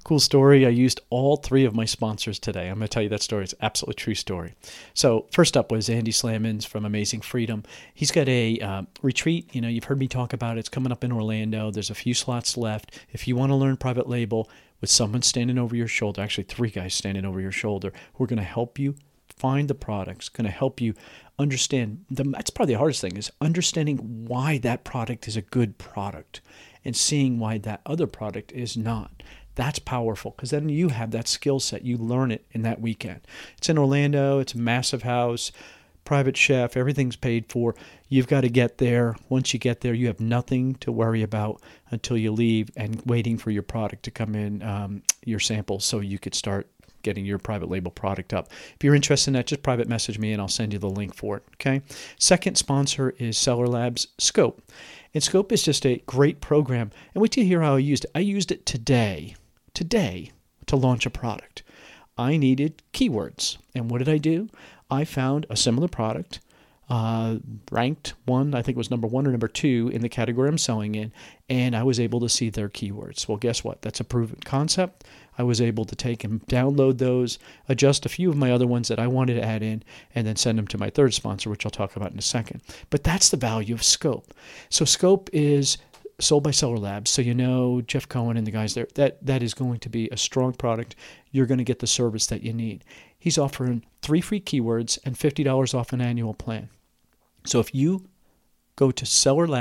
Cool story. I used all three of my sponsors today. I'm going to tell you that story. It's an absolutely true story. So first up was Andy Slamans from Amazing Freedom. He's got a retreat. You've heard me talk about it. It's coming up in Orlando. There's a few slots left. If you want to learn private label with someone standing over your shoulder, actually three guys standing over your shoulder, who are going to help you find the products, going to help you understand. That's probably the hardest thing, is understanding why that product is a good product and seeing why that other product is not. That's powerful, because then you have that skill set. You learn it in that weekend. It's in Orlando. It's a massive house, private chef. Everything's paid for. You've got to get there. Once you get there, you have nothing to worry about until you leave and waiting for your product to come in, your samples, so you could start getting your private label product up. If you're interested in that, just private message me and I'll send you the link for it, okay? Second sponsor is Seller Labs Scope. And Scope is just a great program. And wait till you hear how I used it. I used it today to launch a product. I needed keywords. And what did I do? I found a similar product, ranked one, I think it was number 1 or number 2 in the category I'm selling in, and I was able to see their keywords. Well, guess what? That's a proven concept. I was able to take and download those, adjust a few of my other ones that I wanted to add in, and then send them to my third sponsor, which I'll talk about in a second. But that's the value of Scope. So Scope is sold by Seller Labs. So Jeff Cohen and the guys there, that is going to be a strong product. You're going to get the service that you need. He's offering 3 free keywords and $50 off an annual plan. So if you go to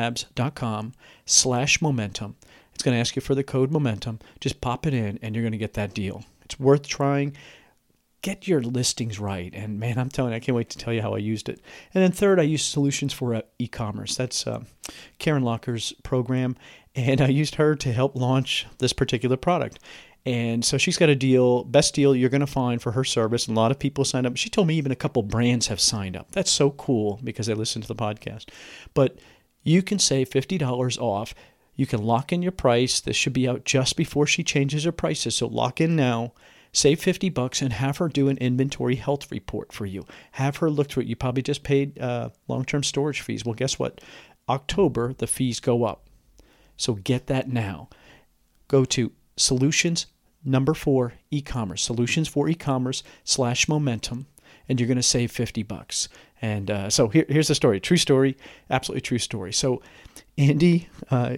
sellerlabs.com/momentum, it's going to ask you for the code momentum. Just pop it in and you're going to get that deal. It's worth trying. Get your listings right. And man, I'm telling you, I can't wait to tell you how I used it. And then third, I used Solutions for E-commerce. That's Karen Locker's program. And I used her to help launch this particular product. And so she's got a deal, best deal you're going to find for her service. And a lot of people signed up. She told me even a couple brands have signed up. That's so cool because they listen to the podcast. But you can save $50 off. You can lock in your price. This should be out just before she changes her prices. So lock in now, save $50 and have her do an inventory health report for you. Have her look through it. You probably just paid long-term storage fees. Well, guess what? October, the fees go up. So get that now. Go to Solutions, number 4, e-commerce, Solutions for e-commerce /momentum, and you're going to save $50. And so here's the story. True story. Absolutely true story. So Andy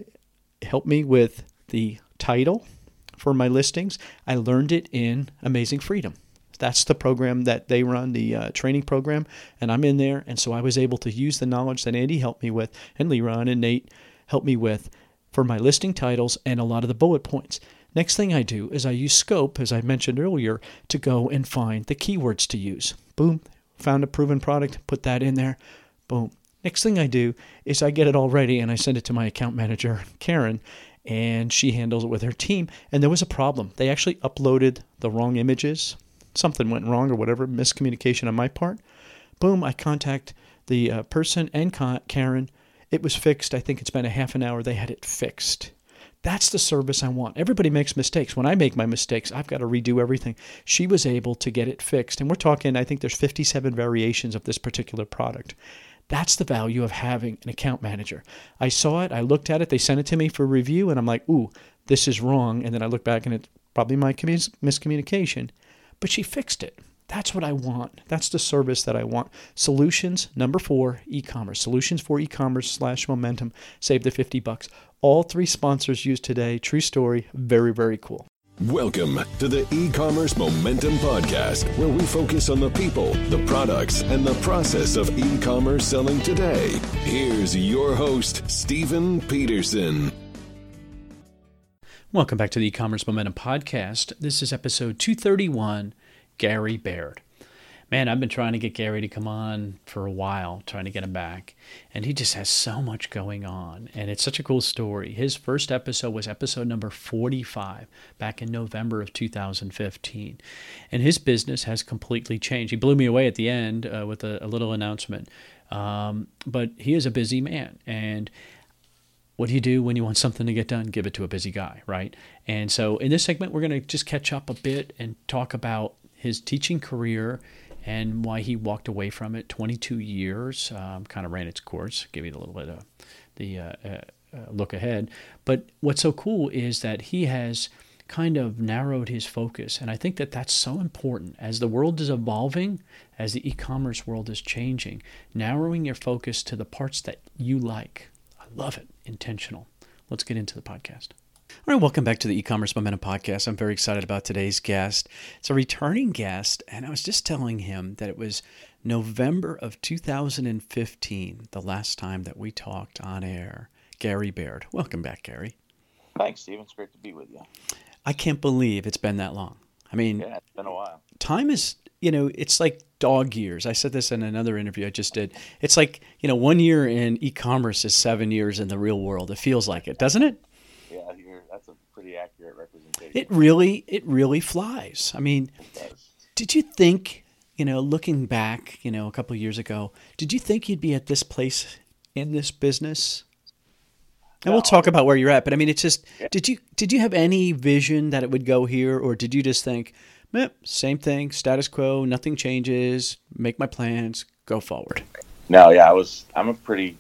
helped me with the title for my listings. I learned it in Amazing Freedom. That's the program that they run, the training program, and I'm in there. And so I was able to use the knowledge that Andy helped me with, and Leron and Nate helped me with, for my listing titles and a lot of the bullet points. Next thing I do is I use Scope, as I mentioned earlier, to go and find the keywords to use. Boom, found a proven product, put that in there. Boom. Next thing I do is I get it all ready and I send it to my account manager, Karen, and she handles it with her team. And there was a problem. They actually uploaded the wrong images. Something went wrong or whatever, miscommunication on my part. Boom, I contact the person and Karen. It was fixed. I think it's been a half an hour. They had it fixed. That's the service I want. Everybody makes mistakes. When I make my mistakes, I've got to redo everything. She was able to get it fixed. And we're talking, I think there's 57 variations of this particular product. That's the value of having an account manager. I saw it. I looked at it. They sent it to me for review. And I'm like, ooh, this is wrong. And then I look back and it's probably my miscommunication. But she fixed it. That's what I want. That's the service that I want. Solutions, number 4, e-commerce. Solutions for e-commerce /momentum. Save the $50. All 3 sponsors used today. True story. Very, very cool. Welcome to the E-commerce Momentum Podcast, where we focus on the people, the products, and the process of e-commerce selling today. Here's your host, Stephen Peterson. Welcome back to the E-commerce Momentum Podcast. This is episode 231, Gary Baird. Man, I've been trying to get Gary to come on for a while, trying to get him back. And he just has so much going on. And it's such a cool story. His first episode was episode number 45 back in November of 2015. And his business has completely changed. He blew me away at the end with a little announcement. But he is a busy man. And what do you do when you want something to get done? Give it to a busy guy, right? And so in this segment, we're going to just catch up a bit and talk about his teaching career and why he walked away from it. 22 years, kind of ran its course. Give you a little bit of the look ahead. But what's so cool is that he has kind of narrowed his focus. And I think that that's so important. As the world is evolving, as the e-commerce world is changing, narrowing your focus to the parts that you like. I love it. Intentional. Let's get into the podcast. All right, welcome back to the E-commerce Momentum Podcast. I'm very excited about today's guest. It's a returning guest, and I was just telling him that it was November of 2015, the last time that we talked on air. Gary Baird. Welcome back, Gary. Thanks, Stephen. It's great to be with you. I can't believe it's been that long. I mean, yeah, it's been a while. Time is, it's like dog years. I said this in another interview I just did. It's like, 1 year in e-commerce is 7 years in the real world. It feels like it, doesn't it? Yeah, that's a pretty accurate representation. It really flies. I mean, did you think, looking back, a couple of years ago, did you think you'd be at this place in this business? And we'll talk about where you're at, but I mean, it's just, did you have any vision that it would go here, or did you just think, same thing, status quo, nothing changes, make my plans, go forward? No, yeah, I'm a pretty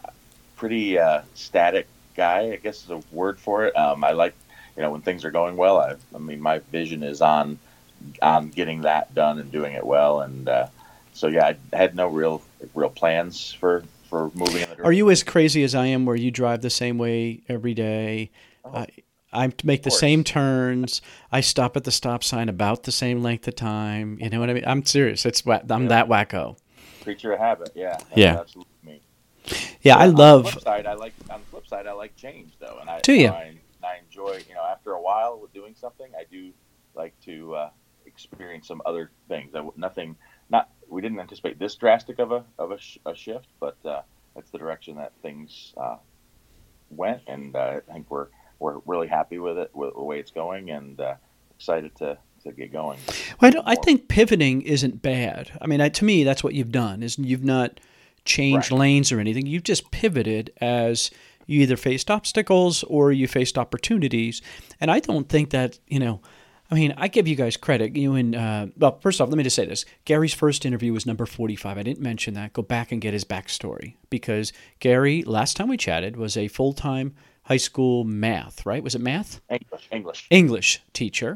static guy, I guess is a word for it. I like, when things are going well, I mean, my vision is on getting that done and doing it well. And so, yeah, I had no real plans for moving in the direction. Are you as crazy as I am, where you drive the same way every day? I make the same turns. I stop at the stop sign about the same length of time. You know what I mean? I'm serious. I'm that wacko. Creature of habit. Yeah. Yeah. Absolutely me. Yeah, I love. On the flip side, I like change though, and I enjoy. After a while with doing something, I do like to experience some other things. We didn't anticipate this drastic of a shift, but that's the direction that things went, and I think we're really happy with it, with the way it's going, and excited to get going. Well, I think pivoting isn't bad. I mean, to me, that's what you've done. Is you've not changed lanes or anything. You've just pivoted as you either faced obstacles or you faced opportunities. And I don't think that I give you guys credit. Well, first off, let me just say this. Gary's first interview was number 45. I didn't mention that. Go back and get his backstory, because Gary, last time we chatted, was a full-time high school math, right? Was it math? English teacher,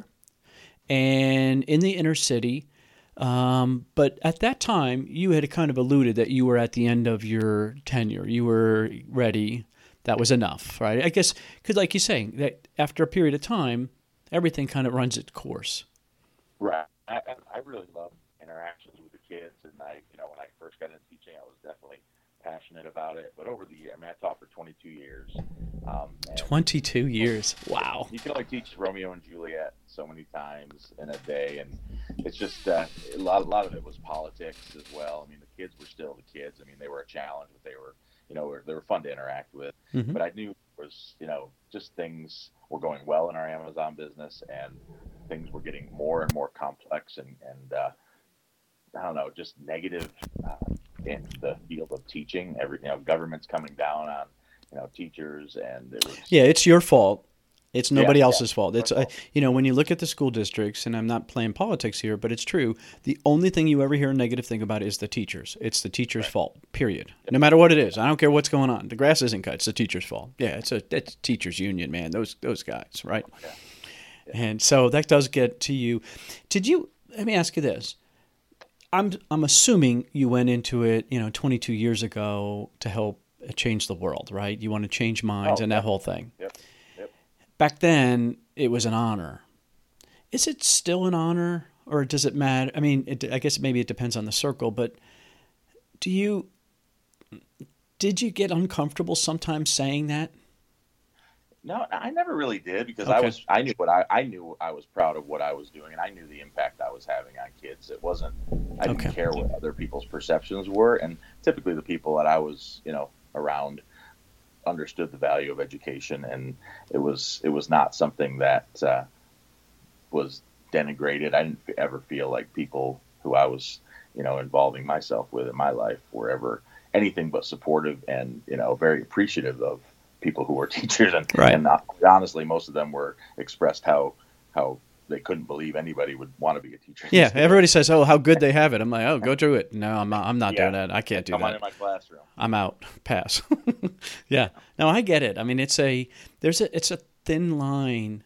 and in the inner city. But at that time, you had kind of alluded that you were at the end of your tenure. You were ready. That was enough, right? I guess, because like you're saying, that after a period of time, everything kind of runs its course. Right. I really love interactions with the kids, and when I first got into teaching, I was definitely passionate about it. But over the year, I taught for 22 years. 22 years. Wow. You can only teach Romeo and Juliet so many times in a day, and it's just a lot of it was politics as well. I mean, the kids were still the kids. I mean, they were a challenge, but they were fun to interact with. Mm-hmm. But I knew it was just things were going well in our Amazon business, and things were getting more and more complex, and I don't know, just negative in the field of teaching. Government's coming down on teachers, and it's your fault. It's nobody else's fault. It's when you look at the school districts, and I'm not playing politics here, but it's true. The only thing you ever hear a negative thing about is the teachers. It's the teacher's fault. Period. Yep. No matter what it is, I don't care what's going on. The grass isn't cut. It's the teacher's fault. Yeah, it's teachers union, man. Those guys, right? Yeah. And so that does get to you. Let me ask you this. I'm assuming you went into it, 22 years ago to help change the world, right? You want to change minds and that whole thing. Yep. Back then, it was an honor. Is it still an honor, or does it matter? I mean, I guess maybe it depends on the circle, but did you get uncomfortable sometimes saying that? No, I never really did, because I knew I was proud of what I was doing, and I knew the impact I was having on kids. I didn't care what other people's perceptions were, and typically the people that I was, around understood the value of education, and it was not something that was denigrated. I didn't ever feel like people who I was involving myself with in my life were ever anything but supportive, and very appreciative of people who were teachers, and honestly, most of them were expressed how they couldn't believe anybody would want to be a teacher. Yeah, everybody says, "Oh, how good they have it." I'm like, "Oh, go through it." No, I'm not doing that. I can't do that. Come on in my classroom. I'm out. Pass. Yeah. No, I get it. I mean, it's a thin line,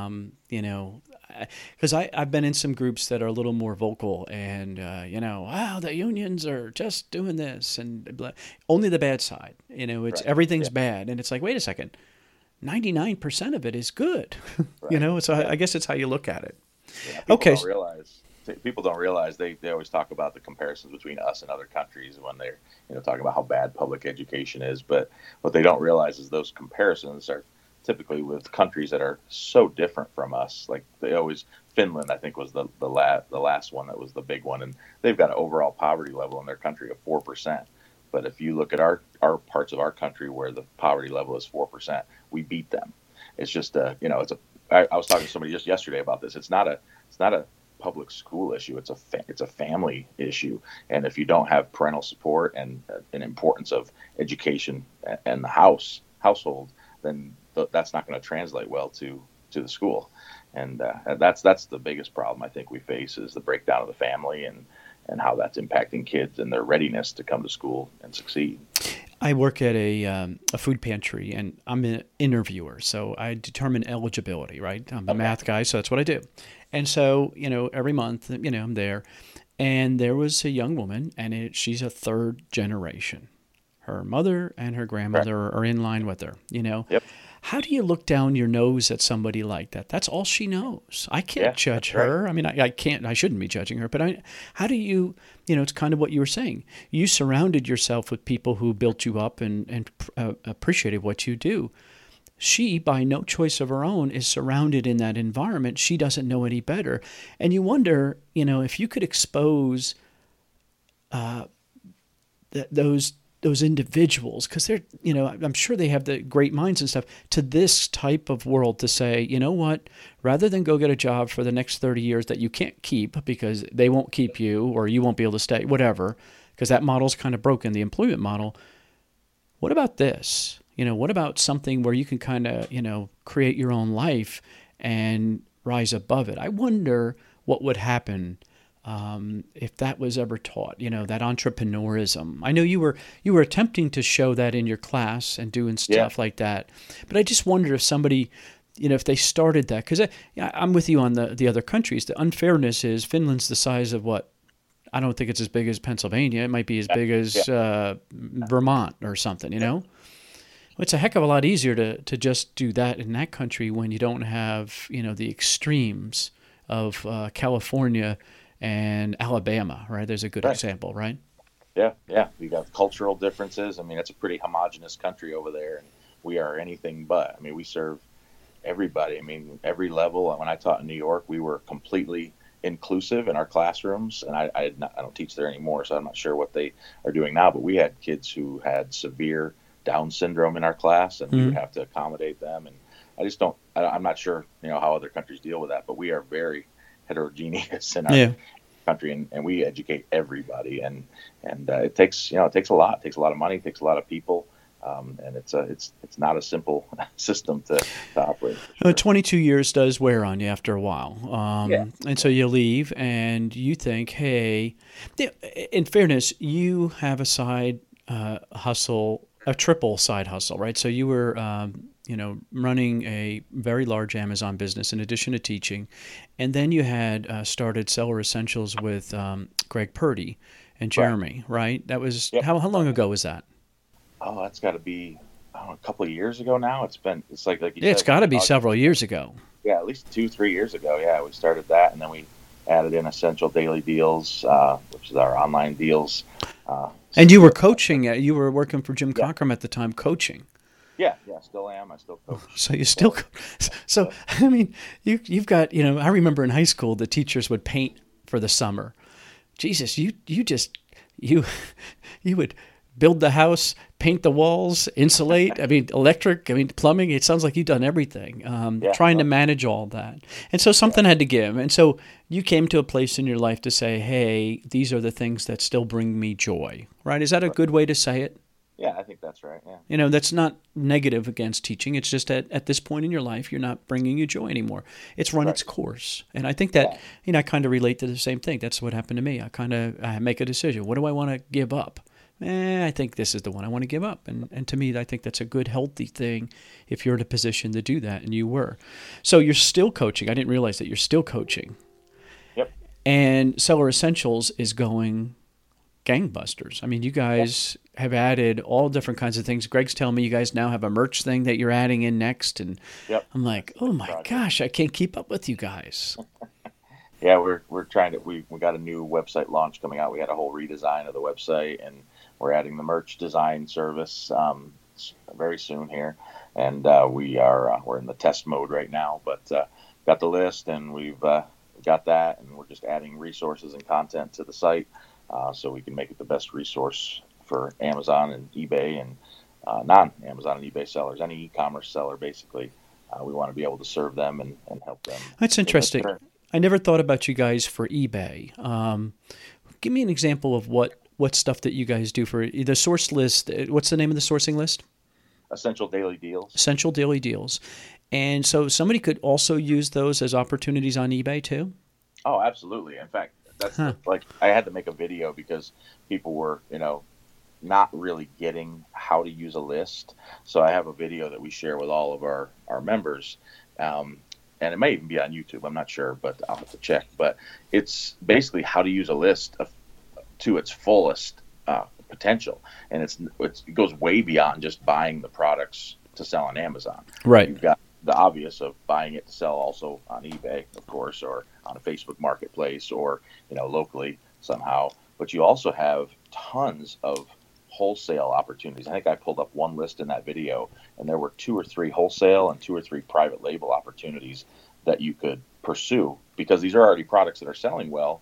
because I've been in some groups that are a little more vocal and, wow, the unions are just doing this and only the bad side. It's right. Everything's bad. And it's like, wait a second, 99% of it is good. Right. So I guess it's how you look at it. Yeah, people don't realize they always talk about the comparisons between us and other countries when they're talking about how bad public education is, but what they don't realize is those comparisons are typically with countries that are so different from us. Like Finland, I think, was the last one that was the big one, and they've got an overall poverty level in their country of 4%. But if you look at our parts of our country where the poverty level is 4%, we beat them. It's just I was talking to somebody just yesterday about this. It's not a public school issue. It's a family issue. And if you don't have parental support and an importance of education and the household, then that's not going to translate well to the school. And that's the biggest problem I think we face, is the breakdown of the family and how that's impacting kids and their readiness to come to school and succeed. I work at a food pantry, and I'm an interviewer, so I determine eligibility, right? I'm a math guy, so that's what I do. And so, every month, I'm there, and there was a young woman, and she's a third generation. Her mother and her grandmother are in line with her, Yep. How do you look down your nose at somebody like that? That's all she knows. I can't judge her. Right. I mean, I shouldn't be judging her, but how do you, it's kind of what you were saying. You surrounded yourself with people who built you up and appreciated what you do. She, by no choice of her own, is surrounded in that environment. She doesn't know any better. And you wonder, if you could expose those individuals, because they're, I'm sure they have the great minds and stuff, to this type of world, to say, you know what, rather than go get a job for the next 30 years that you can't keep because they won't keep you or you won't be able to stay, whatever, because that model's kind of broken, the employment model. What about this? What about something where you can kind of, create your own life and rise above it? I wonder what would happen if that was ever taught, that entrepreneurism. I know you were attempting to show that in your class and doing stuff like that, but I just wonder if somebody, if they started that, because I'm with you on the other countries. The unfairness is Finland's the size of what? I don't think it's as big as Pennsylvania. It might be as big as Vermont or something, It's a heck of a lot easier to just do that in that country when you don't have, the extremes of California and Alabama, right? There's a good example, right? Yeah. We got cultural differences. I mean, it's a pretty homogenous country over there, and we are anything but. I mean, we serve everybody. I mean, every level. When I taught in New York, we were completely inclusive in our classrooms, and I don't teach there anymore, so I'm not sure what they are doing now, but we had kids who had severe Down syndrome in our class, and we would have to accommodate them. And I'm not sure, how other countries deal with that, but we are very heterogeneous in our country, and we educate everybody, and it takes a lot. It takes a lot of money, it takes a lot of people, and it's not a simple system to operate. Sure. 22 years does wear on you after a while, and so you leave, and you think, hey, in fairness, you have a side hustle, a triple side hustle, right? So you were running a very large Amazon business in addition to teaching. And then you had started Seller Essentials with Greg Purdy and Jeremy, right? That was, how long ago was that? Oh, that's got to be a couple of years ago now. It's like you said, it's got to be several years ago. Yeah, at least 2-3 years ago. Yeah, we started that, and then we added in Essential Daily Deals, which is our online deals. And you were coaching. You were working for Jim Cockrum at the time, coaching. Yeah, still am. I still coach. So you still, so I mean, you've got, I remember in high school the teachers would paint for the summer. Jesus, you would build the house, paint the walls, insulate. I mean, electric. I mean, plumbing. It sounds like you've done everything. Trying to manage all that, and so something had to give. And so you came to a place in your life to say, "Hey, these are the things that still bring me joy." Right? Is that a good way to say it? Yeah, I think that's right. Yeah. That's not negative against teaching. It's just at this point in your life, you're not bringing you joy anymore. It's run its course. And I think that, I kind of relate to the same thing. That's what happened to me. I make a decision. What do I want to give up I think this is the one I want to give up. And to me, I think that's a good, healthy thing if you're in a position to do that, and you were. So you're still coaching. I didn't realize that you're still coaching. Yep. And Seller Essentials is going gangbusters. I mean, you guys have added all different kinds of things. Greg's telling me you guys now have a merch thing that you're adding in next. And I'm like, oh my gosh, I can't keep up with you guys. Yeah, we're trying to, we got a new website launch coming out. We had a whole redesign of the website, and we're adding the merch design service very soon here. And we're in the test mode right now, but got the list, and we've got that, and we're just adding resources and content to the site so we can make it the best resource for Amazon and eBay and non-Amazon and eBay sellers, any e-commerce seller basically. We want to be able to serve them and help them. That's interesting. I never thought about you guys for eBay. Give me an example of what stuff that you guys do for the source list. What's the name of the sourcing list? Essential Daily Deals. Essential Daily Deals. And so somebody could also use those as opportunities on eBay too? Oh, absolutely. In fact, that's like I had to make a video because people were, not really getting how to use a list. So I have a video that we share with all of our members. And it may even be on YouTube. I'm not sure, but I'll have to check. But it's basically how to use a list to its fullest potential. And it goes way beyond just buying the products to sell on Amazon. Right. You've got the obvious of buying it to sell also on eBay, of course, or on a Facebook marketplace, or locally somehow. But you also have tons of wholesale opportunities. I think I pulled up one list in that video, and there were 2 or 3 wholesale and 2 or 3 private label opportunities that you could pursue, because these are already products that are selling well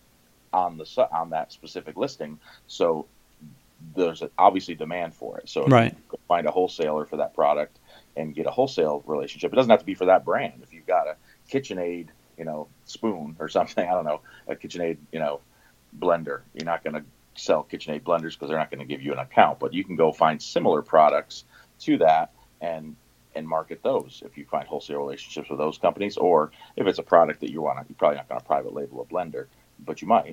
on that specific listing. So there's obviously demand for it. So if you find a wholesaler for that product and get a wholesale relationship, it doesn't have to be for that brand. If you've got a KitchenAid, spoon or something, I don't know, a KitchenAid, blender, you're not going to sell KitchenAid blenders because they're not going to give you an account, but you can go find similar products to that and market those if you find wholesale relationships with those companies. Or if it's a product that you're probably not going to private label a blender, but you might,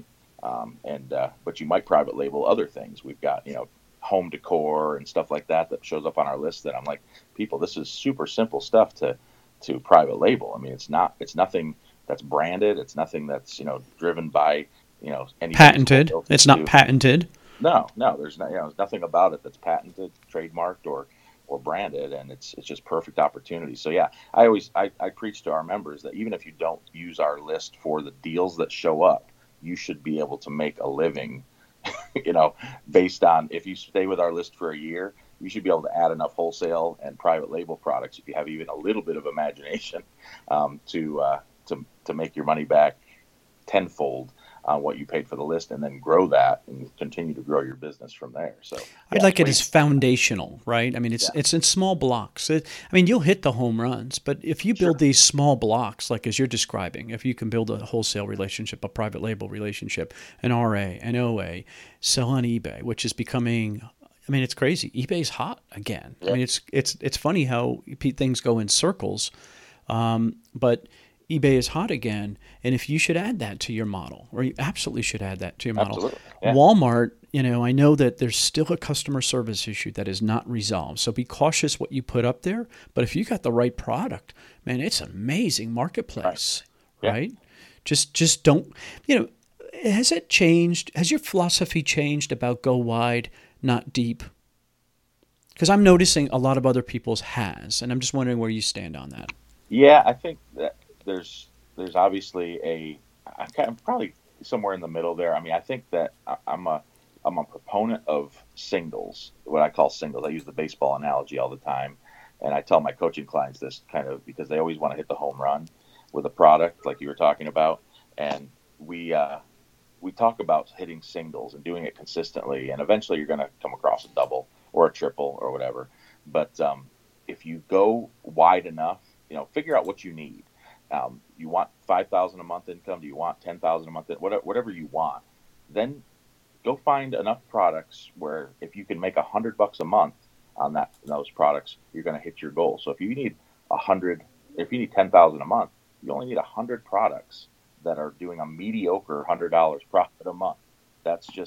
but you might private label other things. We've got home decor and stuff like that shows up on our list that I'm like, people, this is super simple stuff to private label. I mean, it's nothing that's branded. It's nothing that's driven by patented. It's not patented. No, there's nothing about it that's patented, trademarked, or branded, and it's just perfect opportunity. So yeah, I preach to our members that even if you don't use our list for the deals that show up, you should be able to make a living, based on, if you stay with our list for a year, you should be able to add enough wholesale and private label products if you have even a little bit of imagination to make your money back tenfold on what you paid for the list, and then grow that and continue to grow your business from there. So I'd like it as foundational, right? I mean, it's in small blocks. You'll hit the home runs, but if you build these small blocks, like as you're describing, if you can build a wholesale relationship, a private label relationship, an RA, an OA, sell on eBay, which is becoming, it's crazy. eBay's hot again. Yep. It's funny how things go in circles, but eBay is hot again, and if you should add that to your model, or you absolutely should add that to your model. Absolutely. Yeah. Walmart, I know that there's still a customer service issue that is not resolved, so be cautious what you put up there. But if you got the right product, man, it's an amazing marketplace, right? Just don't, has it changed? Has your philosophy changed about go wide, not deep? Because I'm noticing a lot of other people's has, and I'm just wondering where you stand on that. Yeah, I think that there's obviously I'm probably somewhere in the middle there. I think that I'm a proponent of singles, what I call singles. I use the baseball analogy all the time, and I tell my coaching clients this kind of because they always want to hit the home run with a product like you were talking about. And we talk about hitting singles and doing it consistently, and eventually you're going to come across a double or a triple or whatever. But if you go wide enough, figure out what you need. You want $5,000 a month income? Do you want $10,000 a month? Whatever you want. Then go find enough products where if you can make $100 a month on those products, you're going to hit your goal. So if you need $10,000 a month, you only need 100 products that are doing a mediocre $100 profit a month. That's just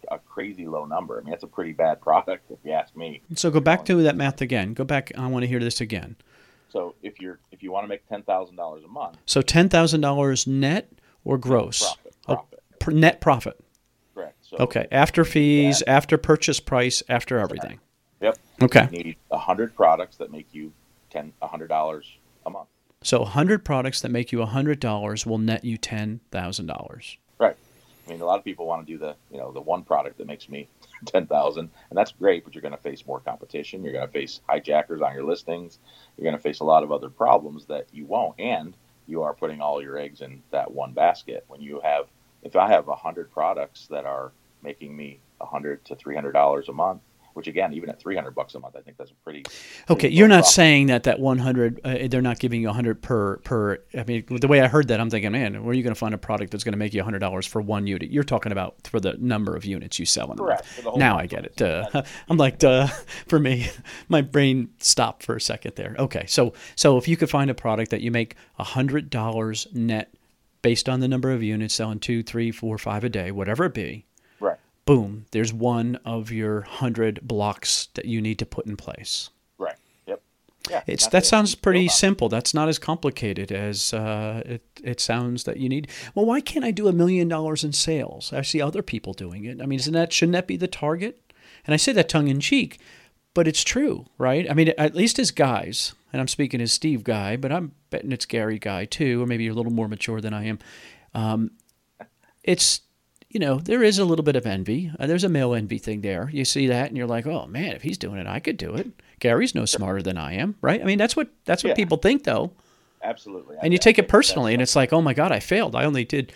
a crazy low number. I mean, that's a pretty bad product if you ask me. So go back to that math again. Go back. I want to hear this again. So if you want to make $10,000 a month. So $10,000 net or gross? Profit. Net profit. Correct. So okay. After fees, after purchase price, after everything. Yep. Okay. You need 100 products that make you $100 a month. So 100 products that make you $100 will net you $10,000. Right. I mean, a lot of people want to do the one product that makes me $10,000, and that's great, but you're going to face more competition. You're going to face hijackers on your listings. You're going to face a lot of other problems that you won't, and you are putting all your eggs in that one basket. If I have 100 products that are making me $100 to $300 a month, which again, even at $300 a month, I think that's a pretty. Okay, you're not saying that 100, they're not giving you 100 per. I mean, the way I heard that, I'm thinking, man, where are you going to find a product that's going to make you $100 for one unit? You're talking about for the number of units you sell in a month. Now I get it. I'm like, for me, my brain stopped for a second there. Okay, so if you could find a product that you make $100 net based on the number of units, selling 2, 3, 4, 5 a day, whatever it be. Right. Boom, there's one of your 100 blocks that you need to put in place. Right. Yep. Yeah. That sounds pretty simple. That's not as complicated as it sounds that you need. Well, why can't I do $1 million in sales? I see other people doing it. I mean, shouldn't that be the target? And I say that tongue in cheek, but it's true, right? I mean, at least as guys, and I'm speaking as Steve Guy, but I'm betting it's Gary Guy too, or maybe you're a little more mature than I am. It's there is a little bit of envy. There's a male envy thing there. You see that, and you're like, "Oh man, if he's doing it, I could do it." Gary's no smarter than I am, right? I mean, that's what people think, though. Absolutely. And you take it personally, and it's like, "Oh my God, I failed. I only did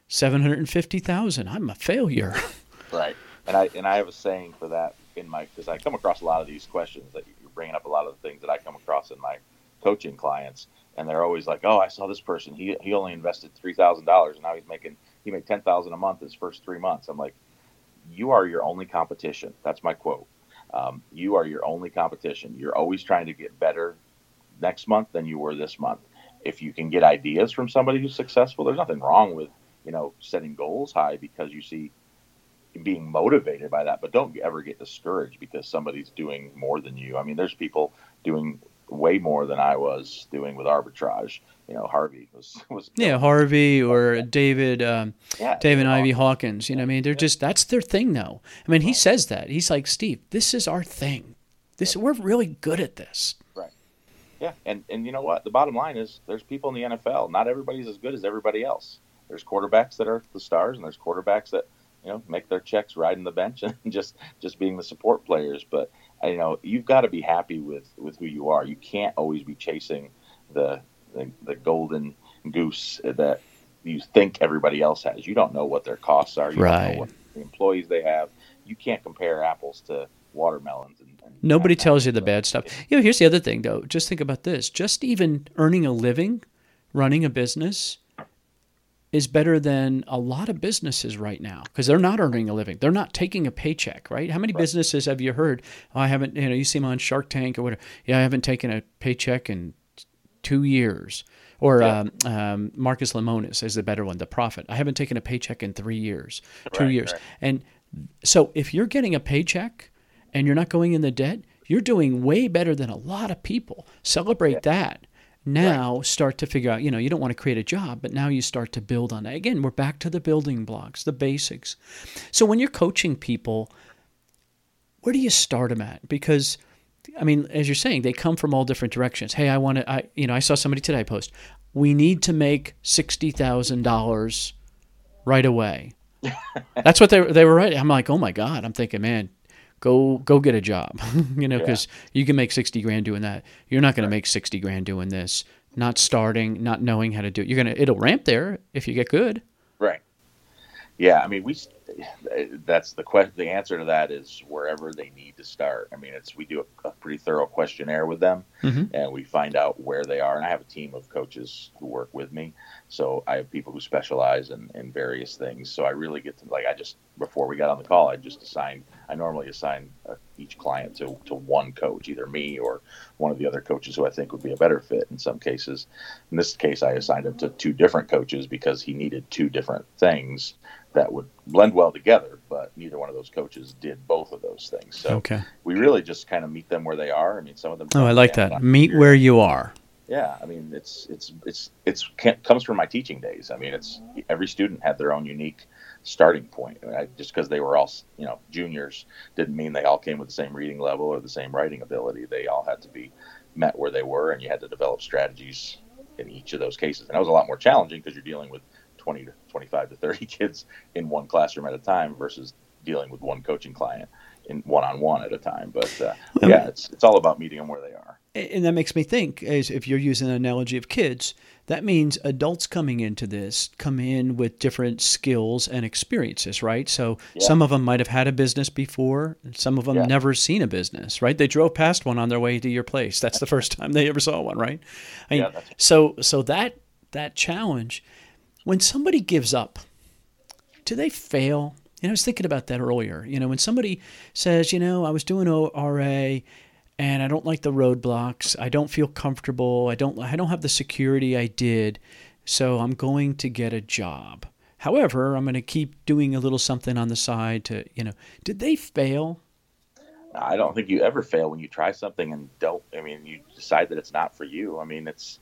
750,000. I'm a failure." Right. And I have a saying for that because I come across a lot of these questions that you're bringing up. A lot of the things that I come across in my coaching clients, and they're always like, "Oh, I saw this person. He only invested $3,000, and now he made $10,000 a month his first 3 months." I'm like, you are your only competition. That's my quote. You are your only competition. You're always trying to get better next month than you were this month. If you can get ideas from somebody who's successful, there's nothing wrong with setting goals high because you see being motivated by that. But don't ever get discouraged because somebody's doing more than you. I mean, there's people doing way more than I was doing with arbitrage. Harvey was Harvey or David Ivy Hawkins. I mean, they're just, that's their thing though. I mean, he says that. He's like, Steve, this is our thing. We're really good at this. Right. Yeah. And you know what? The bottom line is there's people in the NFL. Not everybody's as good as everybody else. There's quarterbacks that are the stars, and there's quarterbacks that, make their checks riding the bench and just being the support players. But you've got to be happy with who you are. You can't always be chasing the golden goose that you think everybody else has. You don't know what their costs are. You don't know what the employees they have. You can't compare apples to watermelons. And nobody tells you the bad stuff. Here's the other thing, though. Just think about this. Just even earning a living, running a business, is better than a lot of businesses right now because they're not earning a living. They're not taking a paycheck, right? How many businesses have you heard, "Oh, I haven't, you see them on Shark Tank or whatever. Yeah, I haven't taken a paycheck in 2 years." Or Marcus Lemonis is the better one, The Prophet. "I haven't taken a paycheck in 3 years, 2 years. Right. And so if you're getting a paycheck and you're not going in the debt, you're doing way better than a lot of people. Celebrate that. Now start to figure out, you don't want to create a job, but now you start to build on that. Again, we're back to the building blocks, the basics. So when you're coaching people, where do you start them at? Because, I mean, as you're saying, they come from all different directions. Hey, I saw somebody today post, "We need to make $60,000 right away." That's what they were writing. I'm like, oh my God. I'm thinking, man, go get a job, because you can make 60 grand doing that. You're not going to make 60 grand doing this, not starting, not knowing how to do it. It'll ramp there if you get good. Right. Yeah. I mean, that's the answer to that is wherever they need to start. I mean, we do a pretty thorough questionnaire with them, and we find out where they are. And I have a team of coaches who work with me. So I have people who specialize in various things. So I really get to, before we got on the call, I normally assign each client to one coach, either me or one of the other coaches who I think would be a better fit in some cases. In this case, I assigned him to 2 different coaches because he needed 2 different things that would blend well together, but neither one of those coaches did both of those things. So we really just kind of meet them where they are. I mean, some of them. Oh, I like that. Meet where you are. Yeah, I mean, it's comes from my teaching days. I mean, every student had their own unique starting point. I mean, just because they were all, juniors didn't mean they all came with the same reading level or the same writing ability. They all had to be met where they were, and you had to develop strategies in each of those cases. And that was a lot more challenging because you're dealing with 20 to 25 to 30 kids in one classroom at a time versus dealing with one coaching client in one-on-one at a time. But it's all about meeting them where they are. And that makes me think, as if you're using an analogy of kids, that means adults coming into this come in with different skills and experiences, right? So some of them might have had a business before, some of them never seen a business, right? They drove past one on their way to your place. That's the first time they ever saw one, right? I mean, so that challenge, when somebody gives up, do they fail? I was thinking about that earlier. When somebody says, I was doing RA and I don't like the roadblocks, I don't feel comfortable, I don't have the security I did, so I'm going to get a job. However, I'm going to keep doing a little something on the side to, did they fail? I don't think you ever fail when you try something and you decide that it's not for you. I mean, it's,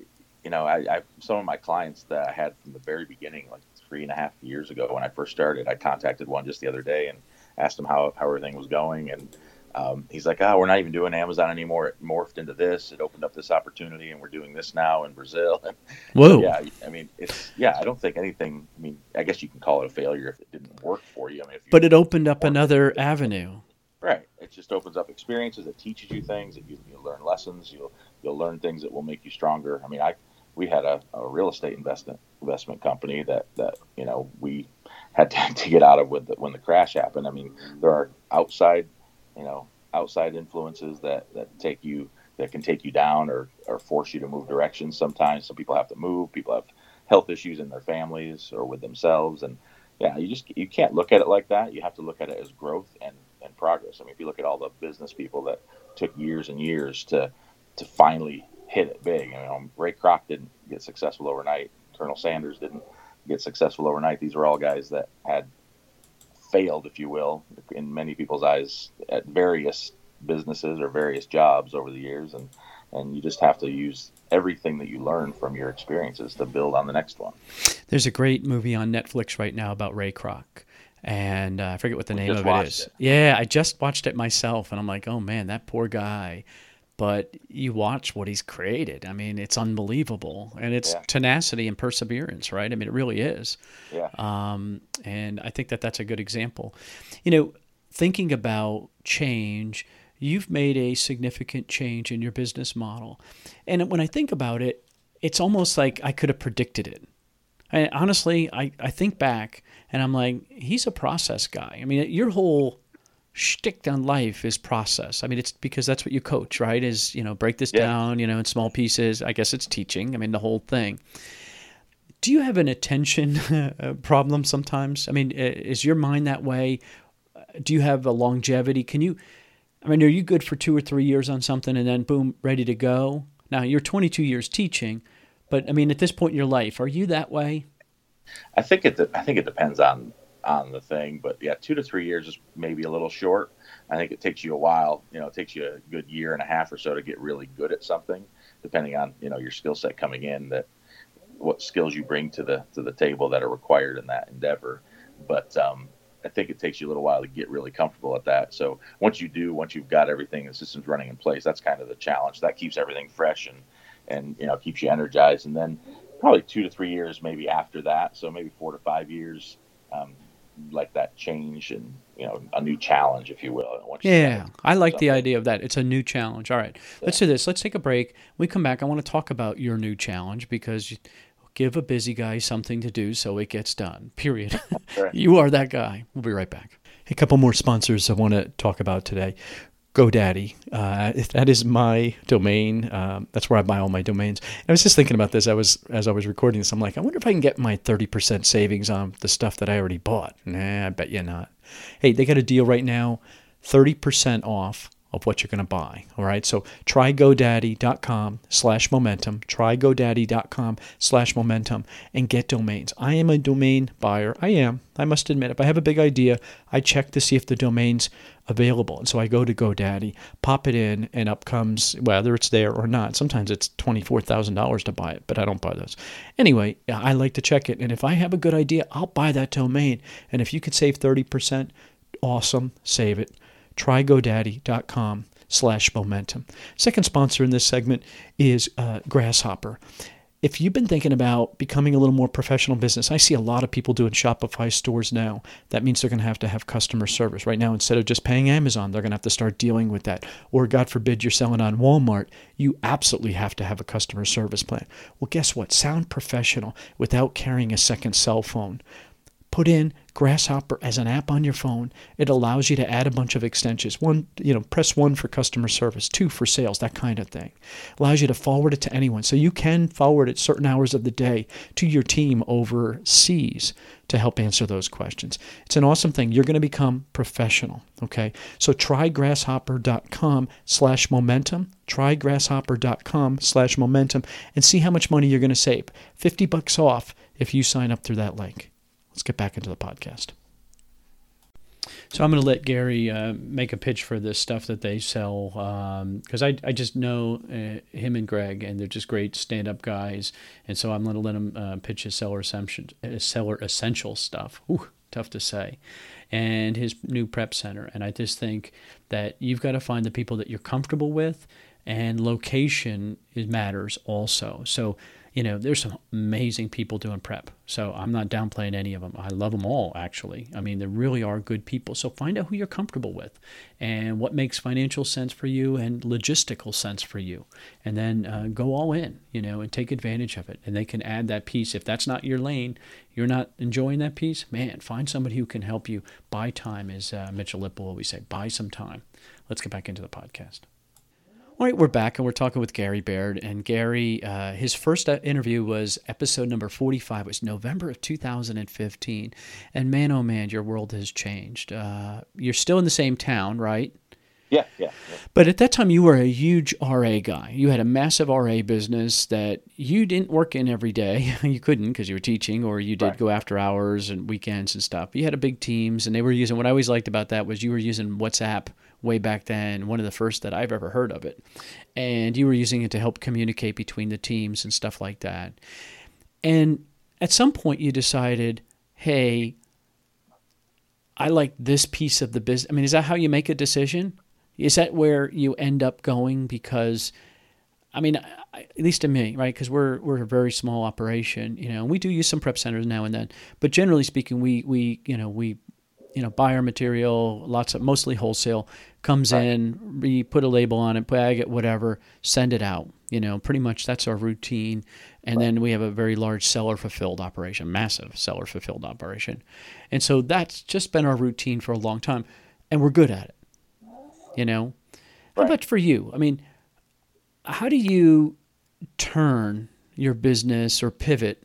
I some of my clients that I had from the very beginning, like 3.5 years ago when I first started, I contacted one just the other day and asked him how everything was going. And he's like, we're not even doing Amazon anymore. It morphed into this. It opened up this opportunity, and we're doing this now in Brazil. Whoa. So, I mean, I don't think anything, I guess you can call it a failure if it didn't work for you. But it opened up another avenue. Right. It just opens up experiences. It teaches you things. You'll learn lessons. You'll learn things that will make you stronger. I mean, we had a real estate investment company that we had to get out of when the crash happened. I mean, there are outside influences that can take you down or force you to move directions. Sometimes some people have to move. People have health issues in their families or with themselves, and you can't look at it like that. You have to look at it as growth and progress. I mean, if you look at all the business people that took years and years to finally hit it big. Ray Kroc didn't get successful overnight. Colonel Sanders didn't get successful overnight. These are all guys that had failed, if you will, in many people's eyes at various businesses or various jobs over the years. And you just have to use everything that you learn from your experiences to build on the next one. There's a great movie on Netflix right now about Ray Kroc. And I forget what the name of it is. Yeah, I just watched it myself, and I'm like, oh man, that poor guy. But you watch what he's created. I mean, it's unbelievable. And it's tenacity and perseverance, right? I mean, it really is. Yeah. And I think that's a good example. Thinking about change, you've made a significant change in your business model. And when I think about it, it's almost like I could have predicted it. Honestly, I think back, and I'm like, he's a process guy. I mean, your whole shtick on life is process. I mean, it's because that's what you coach, right? Is, break this down, in small pieces. I guess it's teaching. I mean, the whole thing. Do you have an attention problem sometimes? I mean, is your mind that way? Do you have a longevity? are you good for 2 or 3 years on something and then boom, ready to go? Now, you're 22 years teaching, but I mean, at this point in your life, are you that way? I think it depends on the thing, but 2 to 3 years is maybe a little short. I think it takes you a while. It takes you a good year and a half or so to get really good at something, depending on your skill set coming in, that what skills you bring to the table that are required in that endeavor. But I think it takes you a little while to get really comfortable at that. So once you've got everything, the system's running in place, that's kind of the challenge. That keeps everything fresh and keeps you energized. And then probably 2 to 3 years maybe after that, so maybe 4 to 5 years. Like that change and a new challenge, if you will. I like the idea of that. It's a new challenge. All right, let's do this. Let's take a break. When we come back, I want to talk about your new challenge, because you give a busy guy something to do so it gets done. Period. Right. You are that guy. We'll be right back. A couple more sponsors I want to talk about today. GoDaddy. That is my domain. That's where I buy all my domains. And I was just thinking about this as I was recording this. I'm like, I wonder if I can get my 30% savings on the stuff that I already bought. Nah, I bet you not. Hey, they got a deal right now, 30% off of what you're going to buy. All right. So try GoDaddy.com/momentum. Try GoDaddy.com/momentum and get domains. I am a domain buyer. I must admit, if I have a big idea, I check to see if the domain's available. And so I go to GoDaddy, pop it in, and up comes, whether it's there or not. Sometimes it's $24,000 to buy it, but I don't buy those. Anyway, I like to check it. And if I have a good idea, I'll buy that domain. And if you could save 30%, awesome, save it. Try GoDaddy.com/momentum. Second sponsor in this segment is Grasshopper. If you've been thinking about becoming a little more professional business, I see a lot of people doing Shopify stores now. That means they're going to have customer service. Right now, instead of just paying Amazon, they're going to have to start dealing with that. Or God forbid you're selling on Walmart, you absolutely have to have a customer service plan. Well, guess what? Sound professional without carrying a second cell phone. Put in Grasshopper as an app on your phone. It allows you to add a bunch of extensions. Press 1 for customer service, 2 for sales, that kind of thing. Allows you to forward it to anyone. So you can forward it certain hours of the day to your team overseas to help answer those questions. It's an awesome thing. You're going to become professional, okay? So try grasshopper.com/momentum. Try grasshopper.com/momentum and see how much money you're going to save. $50 off if you sign up through that link. Let's get back into the podcast. So I'm going to let Gary make a pitch for this stuff that they sell because I just know him and Greg, and they're just great stand-up guys. And so I'm going to let him pitch his seller essential stuff. Ooh, tough to say. And his new prep center. And I just think that you've got to find the people that you're comfortable with, and location matters also. So there's some amazing people doing prep. So I'm not downplaying any of them. I love them all, actually. I mean, they really are good people. So find out who you're comfortable with and what makes financial sense for you and logistical sense for you. And then go all in, and take advantage of it. And they can add that piece. If that's not your lane, you're not enjoying that piece, man, find somebody who can help you buy time, as Mitchell Lipp will always say, buy some time. Let's get back into the podcast. All right, we're back, and we're talking with Gary Baird. And Gary, his first interview was episode number 45. It was November of 2015. And man, oh man, your world has changed. You're still in the same town, right? Yeah. But at that time, you were a huge RA guy. You had a massive RA business that you didn't work in every day. You couldn't because you were teaching, or you did go after hours and weekends and stuff. You had a big teams, and they were using, what I always liked about that was you were using WhatsApp way back then, one of the first that I've ever heard of it. And you were using it to help communicate between the teams and stuff like that. And at some point you decided, hey, I like this piece of the business. I mean, is that how you make a decision? Is that where you end up going? Because, I mean, at least to me, right? Because we're a very small operation, and we do use some prep centers now and then. But generally speaking, we buy our material, mostly wholesale, comes in, we put a label on it, bag it, whatever, send it out. Pretty much that's our routine. And then we have a very large seller-fulfilled operation, massive seller-fulfilled operation. And so that's just been our routine for a long time, and we're good at it. How about for you? I mean, how do you turn your business or pivot?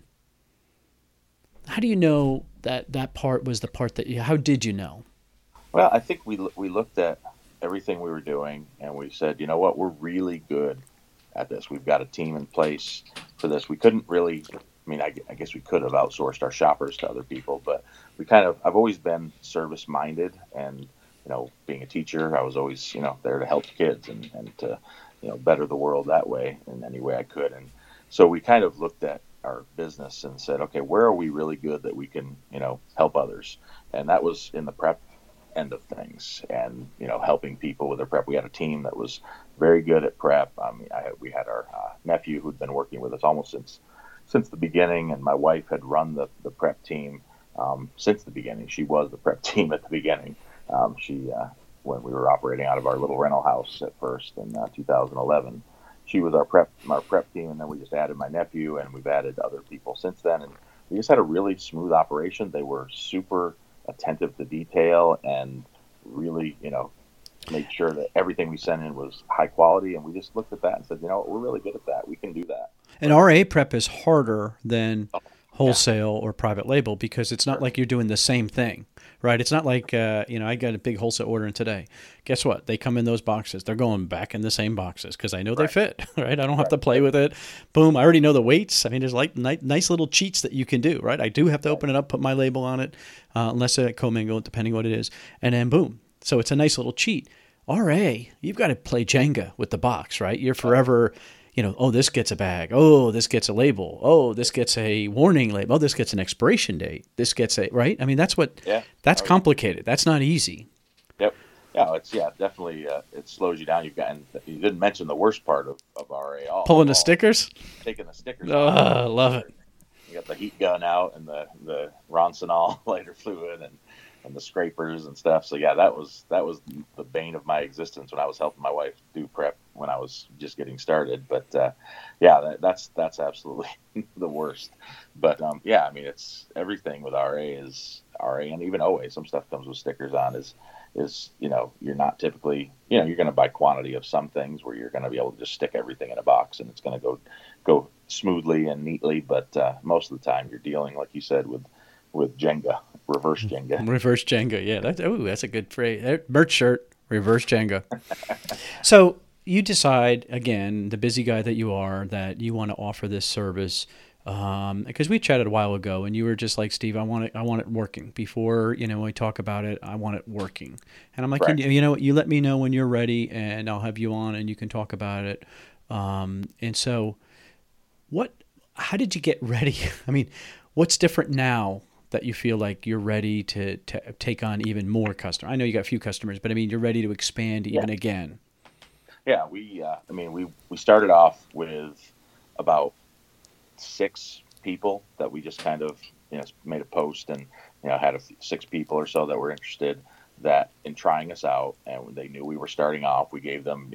How do you know that part was the part that how did you know? Well, I think we looked at everything we were doing, and we said, you know what, we're really good at this. We've got a team in place for this. We couldn't really, I guess we could have outsourced our shoppers to other people, but I've always been service minded, and being a teacher, I was always there to help kids and to better the world that way in any way I could. And so we kind of looked at our business and said, okay, where are we really good that we can help others? And that was in the prep end of things, and helping people with their prep. We had a team that was very good at prep. We had our nephew who'd been working with us almost since the beginning, and my wife had run the prep team since the beginning. She was the prep team at the beginning. When we were operating out of our little rental house at first in 2011, she was our prep team, and then we just added my nephew, and we've added other people since then, and we just had a really smooth operation. They were super attentive to detail and really, make sure that everything we sent in was high quality, and we just looked at that and said, we're really good at that. We can do that. And RA prep is harder than wholesale or private label, because it's not like you're doing the same thing, right? It's not like, I got a big wholesale order in today. Guess what? They come in those boxes. They're going back in the same boxes because I know they fit, right? I don't have to play with it. Boom. I already know the weights. I mean, there's like nice little cheats that you can do, right? I do have to open it up, put my label on it, unless I commingle it, depending what it is. And then boom. So it's a nice little cheat. RA, you've got to play Jenga with the box, right? You're forever... oh, this gets a bag. Oh, this gets a label. Oh, this gets a warning label. Oh, this gets an expiration date. This gets right? I mean, that's complicated. That's not easy. Yep. Yeah, it's definitely it slows you down. You didn't mention the worst part of RA. Pulling the stickers? Taking the stickers off. I love it. You got the heat gun out and the Ronsonol lighter fluid and the scrapers and stuff. So yeah, that was the bane of my existence when I was helping my wife do prep when I was just getting started. But that's absolutely the worst. But I mean, it's everything with RA and even OA. Some stuff comes with stickers on is you're not typically you're going to buy quantity of some things where you're going to be able to just stick everything in a box and it's going to go smoothly and neatly. But most of the time you're dealing, like you said, with Jenga, reverse Jenga. Reverse Jenga, yeah. That's a good phrase. Merch shirt, reverse Jenga. So you decide, again, the busy guy that you are, that you want to offer this service. Because we chatted a while ago, and you were just like, Steve, I want it working. Before we talk about it, I want it working. And I'm like, you let me know when you're ready, and I'll have you on, and you can talk about it. And so, how did you get ready? I mean, what's different now that you feel like you're ready to take on even more customers? I know you got a few customers, but I mean, you're ready to expand even again. Yeah, we started off with about 6 people that we just kind of made a post and had 6 people or so that were interested in trying us out, and when they knew we were starting off, we gave them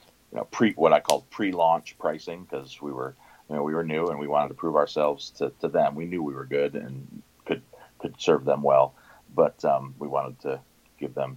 what I called pre-launch pricing, because we were new and we wanted to prove ourselves to them. We knew we were good and could serve them well, but we wanted to give them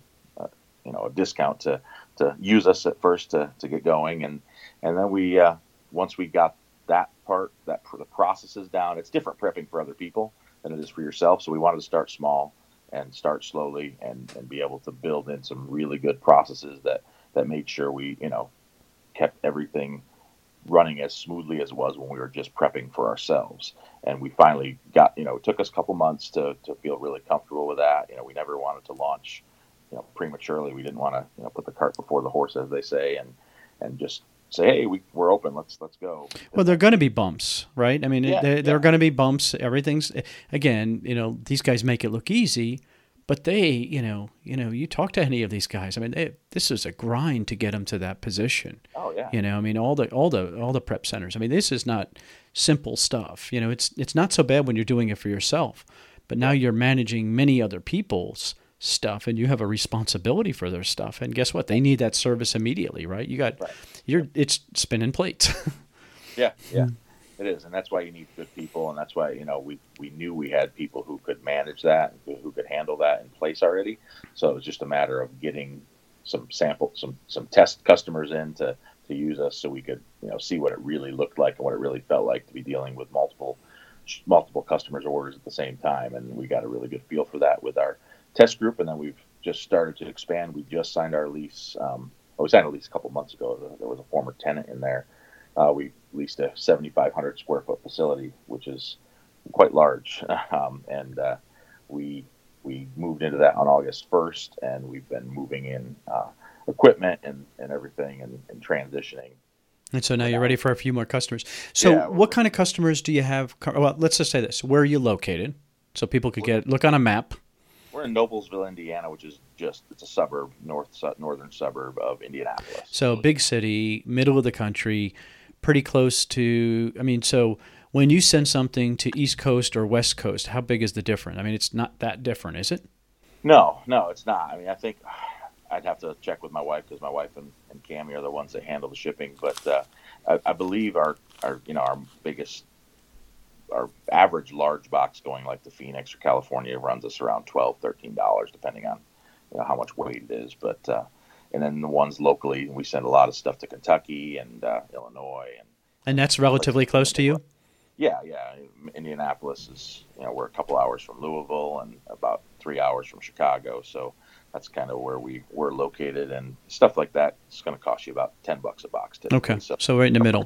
a discount to use us at first to get going, and then we once we got that part, the processes down. It's different prepping for other people than it is for yourself, so we wanted to start small and start slowly and be able to build in some really good processes that made sure we kept everything running as smoothly as it was when we were just prepping for ourselves. And we finally got, it took us a couple months to feel really comfortable with that. We never wanted to launch, prematurely. We didn't want to, put the cart before the horse, as they say, and just say, hey, we're open. Let's go. Well, there are going to be bumps, right? I mean, there are going to be bumps. Everything's, again, these guys make it look easy, but they, you talk to any of these guys. I mean, this is a grind to get them to that position. Oh yeah. I mean, all the prep centers. I mean, this is not simple stuff. It's not so bad when you're doing it for yourself, but now you're managing many other people's stuff, and you have a responsibility for their stuff. And guess what? They need that service immediately, right? It's spinning plates. Yeah. It is, and that's why you need good people, and that's why we knew we had people who could manage that, and who could handle that in place already. So it was just a matter of getting some test customers in to use us, so we could see what it really looked like and what it really felt like to be dealing with multiple customers' orders at the same time. And we got a really good feel for that with our test group, and then we've just started to expand. We just signed our lease. We signed a lease a couple months ago. There was a former tenant in there. We leased a 7,500 square foot facility, which is quite large. And we moved into that on August 1st, and we've been moving in equipment and everything and transitioning. And so now you're ready for a few more customers. So what kind of customers do you have? Well, let's just say this. Where are you located? So people could look on a map. We're in Noblesville, Indiana, which is it's a suburb, northern suburb of Indianapolis. So big city, middle of the country, pretty close to, so when you send something to East Coast or West Coast, how big is the difference? I mean, it's not that different, is it? No, it's not. I mean, I think I'd have to check with my wife, because my wife and Cammie are the ones that handle the shipping. But I believe our biggest, our average large box going like to Phoenix or California runs us around $12, $13, depending on how much weight it is. But and then the ones locally, we send a lot of stuff to Kentucky and Illinois, and that's relatively close to you. Yeah. Indianapolis is, we're a couple hours from Louisville and about 3 hours from Chicago. So that's kind of where we're located, and stuff like that. It's going to cost you about $10 a box typically. Okay. So right in the middle.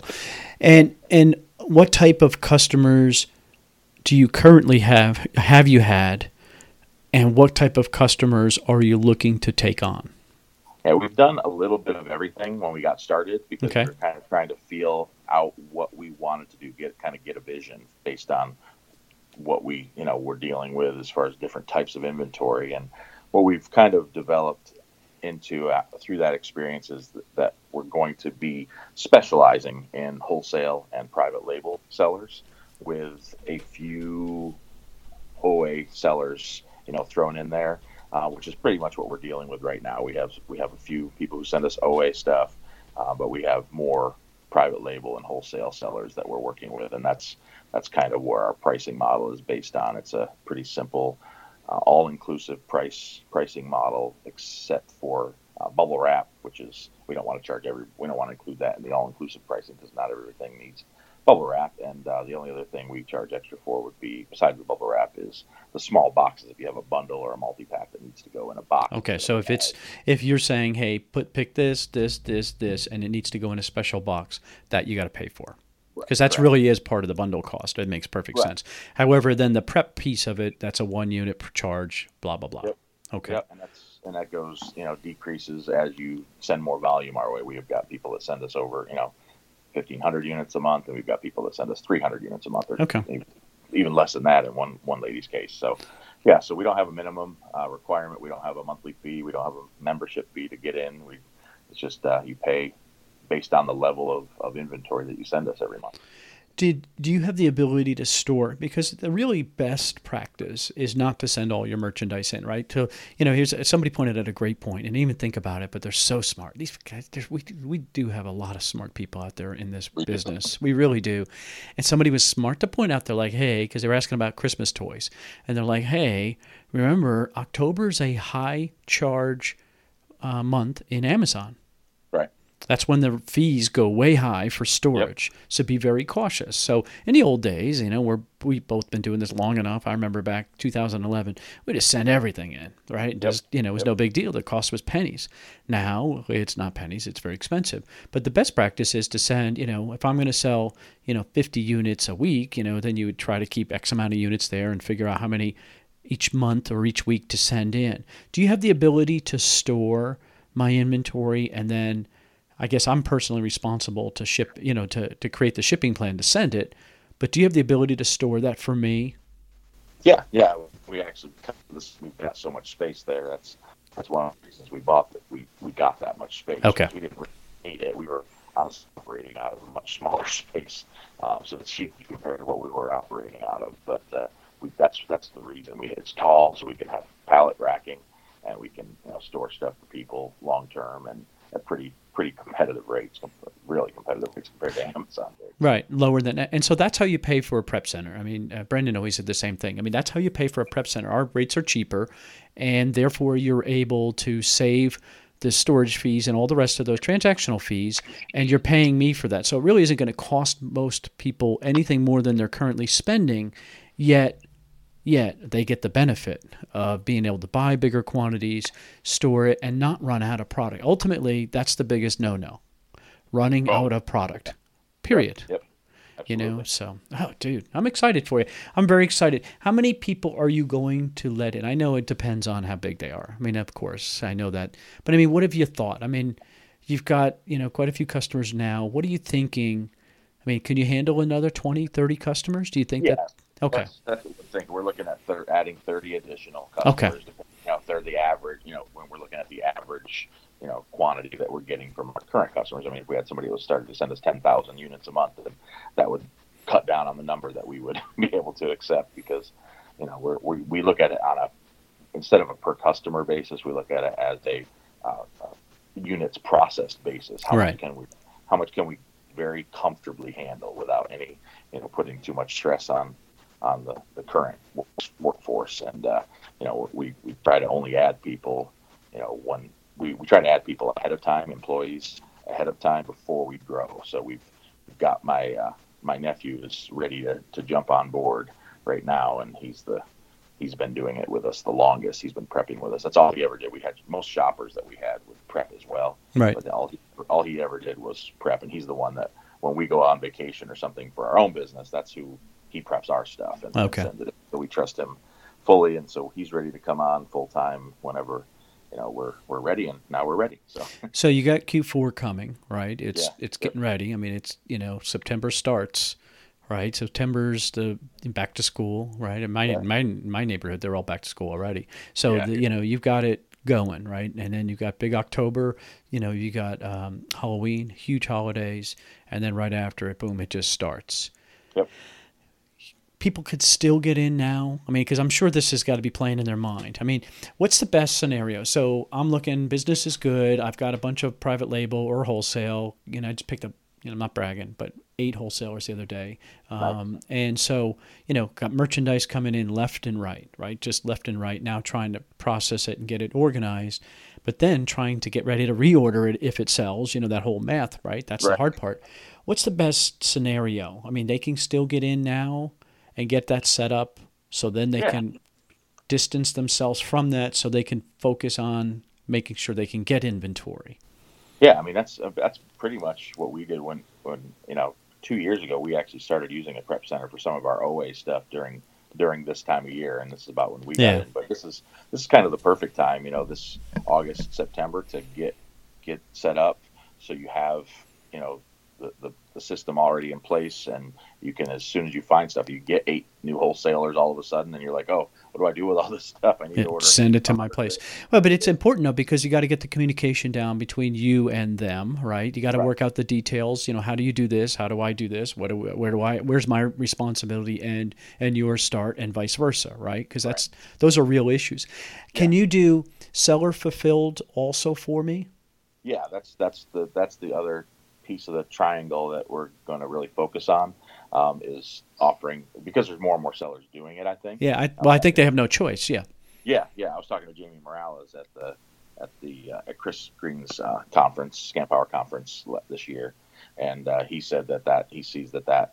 And what type of customers do you currently have you had, and what type of customers are you looking to take on? Yeah, we've done a little bit of everything when we got started, because we were kind of trying to feel out what we wanted to do, get a vision based on what we're dealing with as far as different types of inventory. And what we've kind of developed into through that experience is that we're going to be specializing in wholesale and private label sellers, with a few OA sellers, thrown in there. Which is pretty much what we're dealing with right now. We have a few people who send us OA stuff, but we have more private label and wholesale sellers that we're working with, and that's kind of where our pricing model is based on. It's a pretty simple, all-inclusive pricing model, except for bubble wrap, which is we don't want to include that in the all-inclusive pricing, because not everything needs bubble wrap. And the only other thing we charge extra for would be, besides the bubble wrap, is the small boxes. If you have a bundle or a multi-pack that needs to go in a box. Okay, so if you're saying, hey, pick this, and it needs to go in a special box, that you got to pay for, because that really is part of the bundle cost. It makes perfect sense. However, then the prep piece of it, that's a 1 unit per charge, blah blah blah. Yep. Okay. Yep. And that goes, decreases as you send more volume our way. We have got people that send us over, 1,500 units a month, and we've got people that send us 300 units a month, or even less than that in one lady's case. So, yeah, so we don't have a minimum requirement. We don't have a monthly fee. We don't have a membership fee to get in. It's just you pay based on the level of inventory that you send us every month. Do you have the ability to store? Because the really best practice is not to send all your merchandise in, right? Here's somebody pointed out a great point, and didn't even think about it, but they're so smart. These guys, we do have a lot of smart people out there in this business. We really do. And somebody was smart to point out, they're like, hey, because they were asking about Christmas toys, and they're like, hey, remember, October's a high charge month in Amazon. That's when the fees go way high for storage. Yep. So be very cautious. So in the old days, we've both been doing this long enough. I remember back 2011, we just sent everything in, right? It was no big deal. The cost was pennies. Now it's not pennies. It's very expensive. But the best practice is to send, if I'm going to sell, 50 units a week, then you would try to keep X amount of units there and figure out how many each month or each week to send in. Do you have the ability to store my inventory, and then I guess I'm personally responsible to ship, to create the shipping plan to send it, but do you have the ability to store that for me? Yeah. We actually, we've got so much space there. That's one of the reasons we bought that. We got that much space. Okay. We didn't really need it. We were operating out of a much smaller space, so it's huge compared to what we were operating out of. But that's the reason. It's tall, so we can have pallet racking, and we can store stuff for people long term and at pretty competitive rates, really competitive rates compared to Amazon. Right, lower than, and so that's how you pay for a prep center. I mean, Brendan always said the same thing. I mean, that's how you pay for a prep center. Our rates are cheaper, and therefore you're able to save the storage fees and all the rest of those transactional fees, and you're paying me for that. So it really isn't going to cost most people anything more than they're currently spending, yet they get the benefit of being able to buy bigger quantities, store it, and not run out of product. Ultimately, that's the biggest no-no, running out of product, period. Yep. So, dude, I'm excited for you. I'm very excited. How many people are you going to let in? I know it depends on how big they are. I mean, of course, I know that. But, I mean, what have you thought? I mean, you've got, quite a few customers now. What are you thinking? I mean, can you handle another 20, 30 customers? Do you think that? Okay. That's what we're thinking. We're looking at adding 30 additional customers. Okay. They're the average, when we're looking at the average, quantity that we're getting from our current customers. I mean, if we had somebody who was starting to send us 10,000 units a month, then that would cut down on the number that we would be able to accept, because, we look at it instead of a per customer basis, we look at it as a units processed basis. How much can we very comfortably handle without any, putting too much stress on the current workforce. And, we try to only add people, when we try to add people ahead of time, employees ahead of time before we grow. So we've got my my nephew is ready to jump on board right now, and he's been doing it with us the longest. He's been prepping with us. That's all he ever did. We had most shoppers that we had would prep as well, right? But all he ever did was prep, and he's the one that when we go on vacation or something for our own business, that's who he preps our stuff and sends it. So we trust him fully, and so he's ready to come on full time whenever we're ready, and now we're ready. So you got Q4 coming, right? It's getting ready. I mean, it's September starts, right? September's the back to school, right? In my neighborhood, they're all back to school already. So you've got it going, right? And then you've got big October. You got Halloween, huge holidays, and then right after it, boom, it just starts. Yep. People could still get in now? I mean, because I'm sure this has got to be playing in their mind. I mean, what's the best scenario? So I'm looking, business is good. I've got a bunch of private label or wholesale. I just picked up, I'm not bragging, but 8 wholesalers the other day. And so, got merchandise coming in left and right? Just left and right, now trying to process it and get it organized, but then trying to get ready to reorder it if it sells, that whole math, right? That's the hard part. What's the best scenario? I mean, they can still get in now and get that set up so then they can distance themselves from that so they can focus on making sure they can get inventory. Yeah, I mean, that's pretty much what we did when 2 years ago, we actually started using a prep center for some of our OA stuff during this time of year, and this is about when we got in. But this is kind of the perfect time, this August, September, to get set up so you have, the system already in place, and you can, as soon as you find stuff, you get 8 new wholesalers all of a sudden, and you're like, oh, what do I do with all this stuff? I need to order. Send it to my place. Well, but it's important though, because you got to get the communication down between you and them, right? You got to work out the details. How do you do this? How do I do this? Where's my responsibility and your start, and vice versa, right? Because those are real issues. Can you do seller fulfilled also for me? Yeah, that's the other piece of the triangle that we're going to really focus on, is offering, because there's more and more sellers doing it, I think. Yeah, I think they have no choice. Yeah. Yeah. I was talking to Jamie Morales at Chris Green's conference, Scamp Power conference this year, and he said that he sees that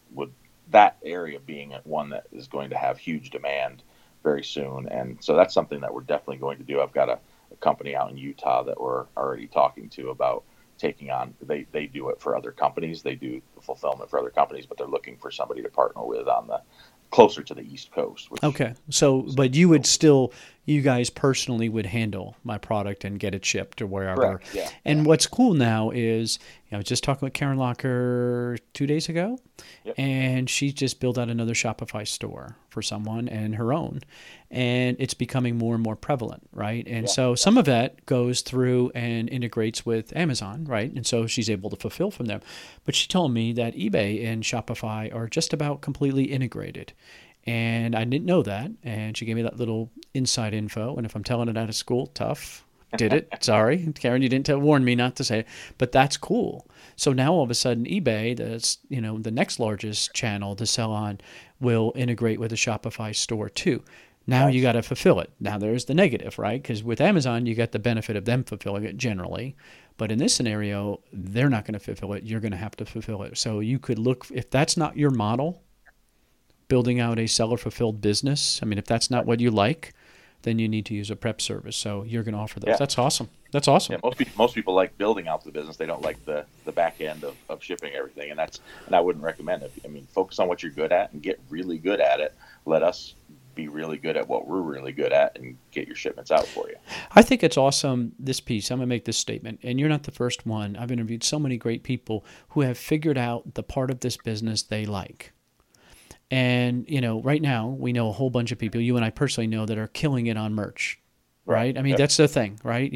area being one that is going to have huge demand very soon, and so that's something that we're definitely going to do. I've got a company out in Utah that we're already talking to about taking on. They do it for other companies. They do the fulfillment for other companies, but they're looking for somebody to partner with on the closer to the East Coast. Okay. So, but you would still, you guys personally would handle my product and get it shipped or wherever. Correct. Yeah. And what's cool now is, I was just talking with Karen Locker 2 days ago, and she just built out another Shopify store for someone and her own. And it's becoming more and more prevalent, right? And so some of that goes through and integrates with Amazon, right? And so she's able to fulfill from them. But she told me that eBay and Shopify are just about completely integrated. And I didn't know that. And she gave me that little inside info. And if I'm telling it out of school, tough. Did it. Sorry. Karen, you didn't warn me not to say it. But that's cool. So now all of a sudden eBay, that's the next largest channel to sell on, will integrate with a Shopify store too. Now you got to fulfill it. Now there's the negative, right? Because with Amazon, you get the benefit of them fulfilling it generally. But in this scenario, they're not going to fulfill it. You're going to have to fulfill it. So you could look, if that's not your model, building out a seller-fulfilled business, I mean, if that's not what you like, then you need to use a prep service. So you're going to offer those. Yeah. That's awesome. That's awesome. Yeah, most people like building out the business. They don't like the back end of shipping everything. And I wouldn't recommend it. I mean, focus on what you're good at and get really good at it. Let us be really good at what we're really good at and get your shipments out for you. I think it's awesome, this piece. I'm going to make this statement, and you're not the first one. I've interviewed so many great people who have figured out the part of this business they like. And, right now we know a whole bunch of people, you and I personally know, that are killing it on merch, right? I mean, that's their thing, right?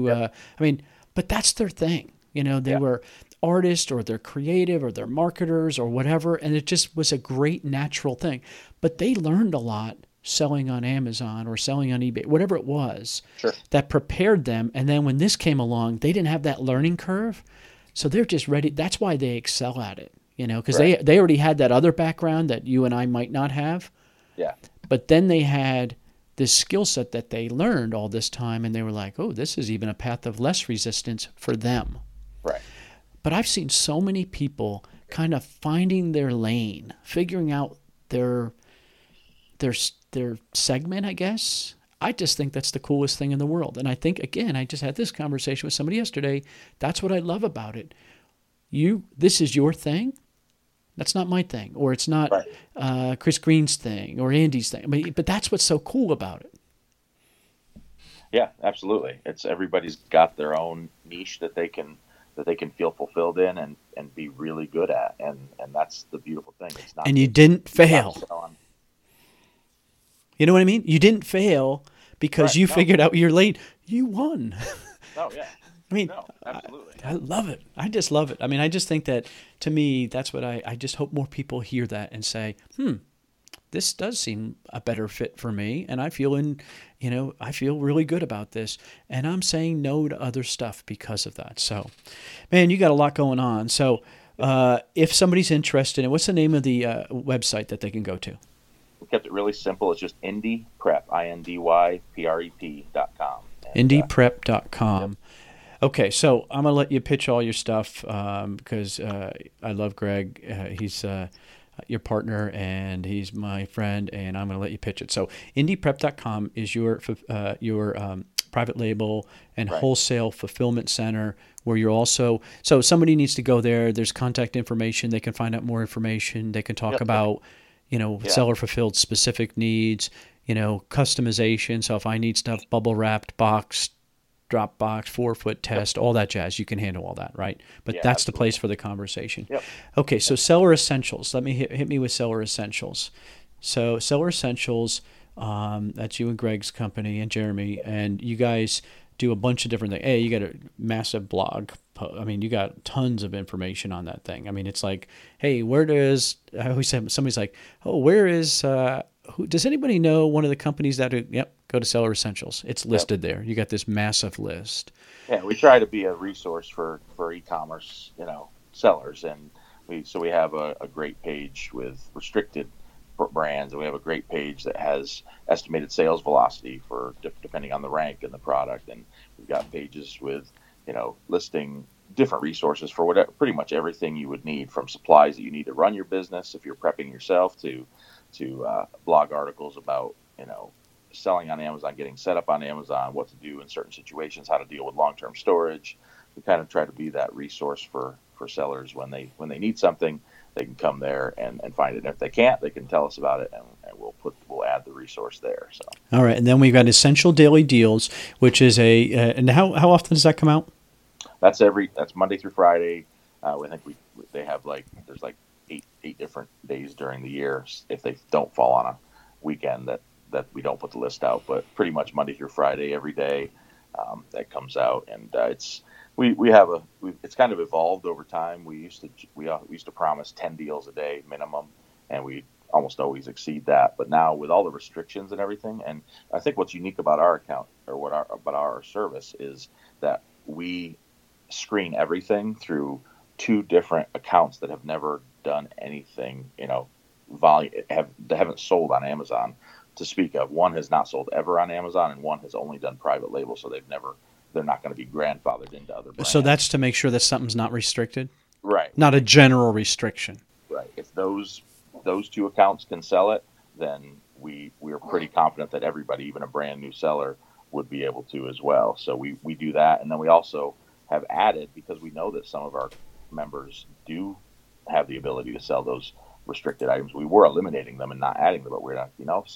But that's their thing. They were artists, or they're creative, or they're marketers, or whatever, and it just was a great natural thing. But they learned a lot selling on Amazon or selling on eBay, whatever it was, that prepared them. And then when this came along, they didn't have that learning curve. So they're just ready. That's why they excel at it, because they already had that other background that you and I might not have. Yeah. But then they had this skill set that they learned all this time, and they were like, oh, this is even a path of less resistance for them. Right. But I've seen so many people kind of finding their lane, figuring out their segment, I guess. I just think that's the coolest thing in the world. And I think, again, I just had this conversation with somebody yesterday. That's what I love about it. This is your thing. That's not my thing, or it's not Chris Green's thing or Andy's thing. But that's what's so cool about it. Yeah, absolutely. It's everybody's got their own niche that they can feel fulfilled in and be really good at, and that's the beautiful thing. It's not. And you didn't fail. You know what I mean? You didn't fail because you figured out your lane. You won. Oh yeah. I mean, no, absolutely. I love it. I just love it. I mean, I just think that, to me, that's what I just hope more people hear that and say, this does seem a better fit for me. And I feel I feel really good about this. And I'm saying no to other stuff because of that. So, man, you got a lot going on. So if somebody's interested, what's the name of the website that they can go to? We kept it really simple. It's just IndyPrep, INDYPREP.com. IndyPrep.com. Yep. Okay, so I'm going to let you pitch all your stuff because I love Greg. He's your partner, and he's my friend, and I'm going to let you pitch it. So IndyPrep.com is your private label and wholesale fulfillment center where you're also – so somebody needs to go there. There's contact information. They can find out more information. They can talk about, seller-fulfilled specific needs, customization. So if I need stuff bubble-wrapped, boxed, Dropbox, 4-foot test, all that jazz. You can handle all that, right? But that's absolutely the place for the conversation. Yep. Okay, so Seller Essentials. Let me hit me with Seller Essentials. So Seller Essentials, that's you and Greg's company and Jeremy, and you guys do a bunch of different things. Hey, you got a massive blog. I mean, you got tons of information on that thing. I mean, it's like, hey, I always say, somebody's like, oh, where is, does anybody know one of the companies that, go to Seller Essentials. It's listed there. You got this massive list. Yeah, we try to be a resource for e-commerce, sellers. And we have a great page with restricted brands, and we have a great page that has estimated sales velocity for depending on the rank and the product. And we've got pages with, listing different resources for pretty much everything you would need, from supplies that you need to run your business if you're prepping yourself to blog articles about, selling on Amazon, getting set up on Amazon, what to do in certain situations, how to deal with long-term storage. We kind of try to be that resource for sellers when they need something. They can come there and find it. And if they can't, they can tell us about it, and we'll add the resource there. So. All right, and then we've got Essential Daily Deals, which is and how often does that come out? That's Monday through Friday. I think they have there's eight different days during the year if they don't fall on a weekend that we don't put the list out, but pretty much Monday through Friday every day that comes out, and it's kind of evolved over time. We used to promise 10 deals a day minimum, and we almost always exceed that. But now with all the restrictions and everything, and I think what's unique about our account about our service is that we screen everything through 2 different accounts that have never done anything, volume that haven't sold on Amazon to speak of. One has not sold ever on Amazon, and one has only done private label, so they're not going to be grandfathered into other brands. So that's to make sure that something's not restricted? Right. Not a general restriction. Right. If those 2 accounts can sell it, then we are pretty confident that everybody, even a brand new seller, would be able to as well. So we do that, and then we also have added, because we know that some of our members do have the ability to sell those restricted items. We were eliminating them and not adding them, but we're not,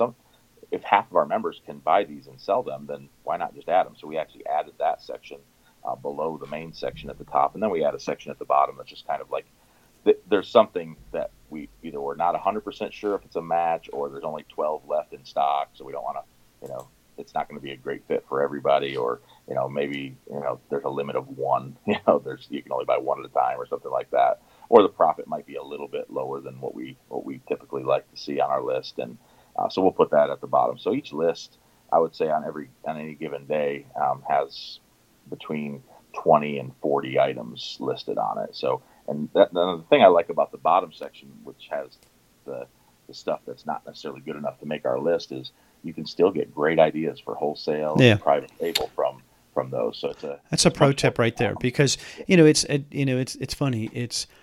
if half of our members can buy these and sell them, then why not just add them? So we actually added that section below the main section at the top, and then we add a section at the bottom that's just kind of like there's something that we're not 100% sure if it's a match, or there's only 12 left in stock, so we don't want to, it's not going to be a great fit for everybody, or maybe there's a limit of 1, you can only buy 1 at a time or something like that, or the profit might be a little bit lower than what we typically like to see on our list, and so we'll put that at the bottom. So each list, I would say on any given day, has between 20 and 40 items listed on it. So, and the thing I like about the bottom section, which has the stuff that's not necessarily good enough to make our list, is you can still get great ideas for wholesale and private label from those. So that's a pro tip right there, because it's funny. It's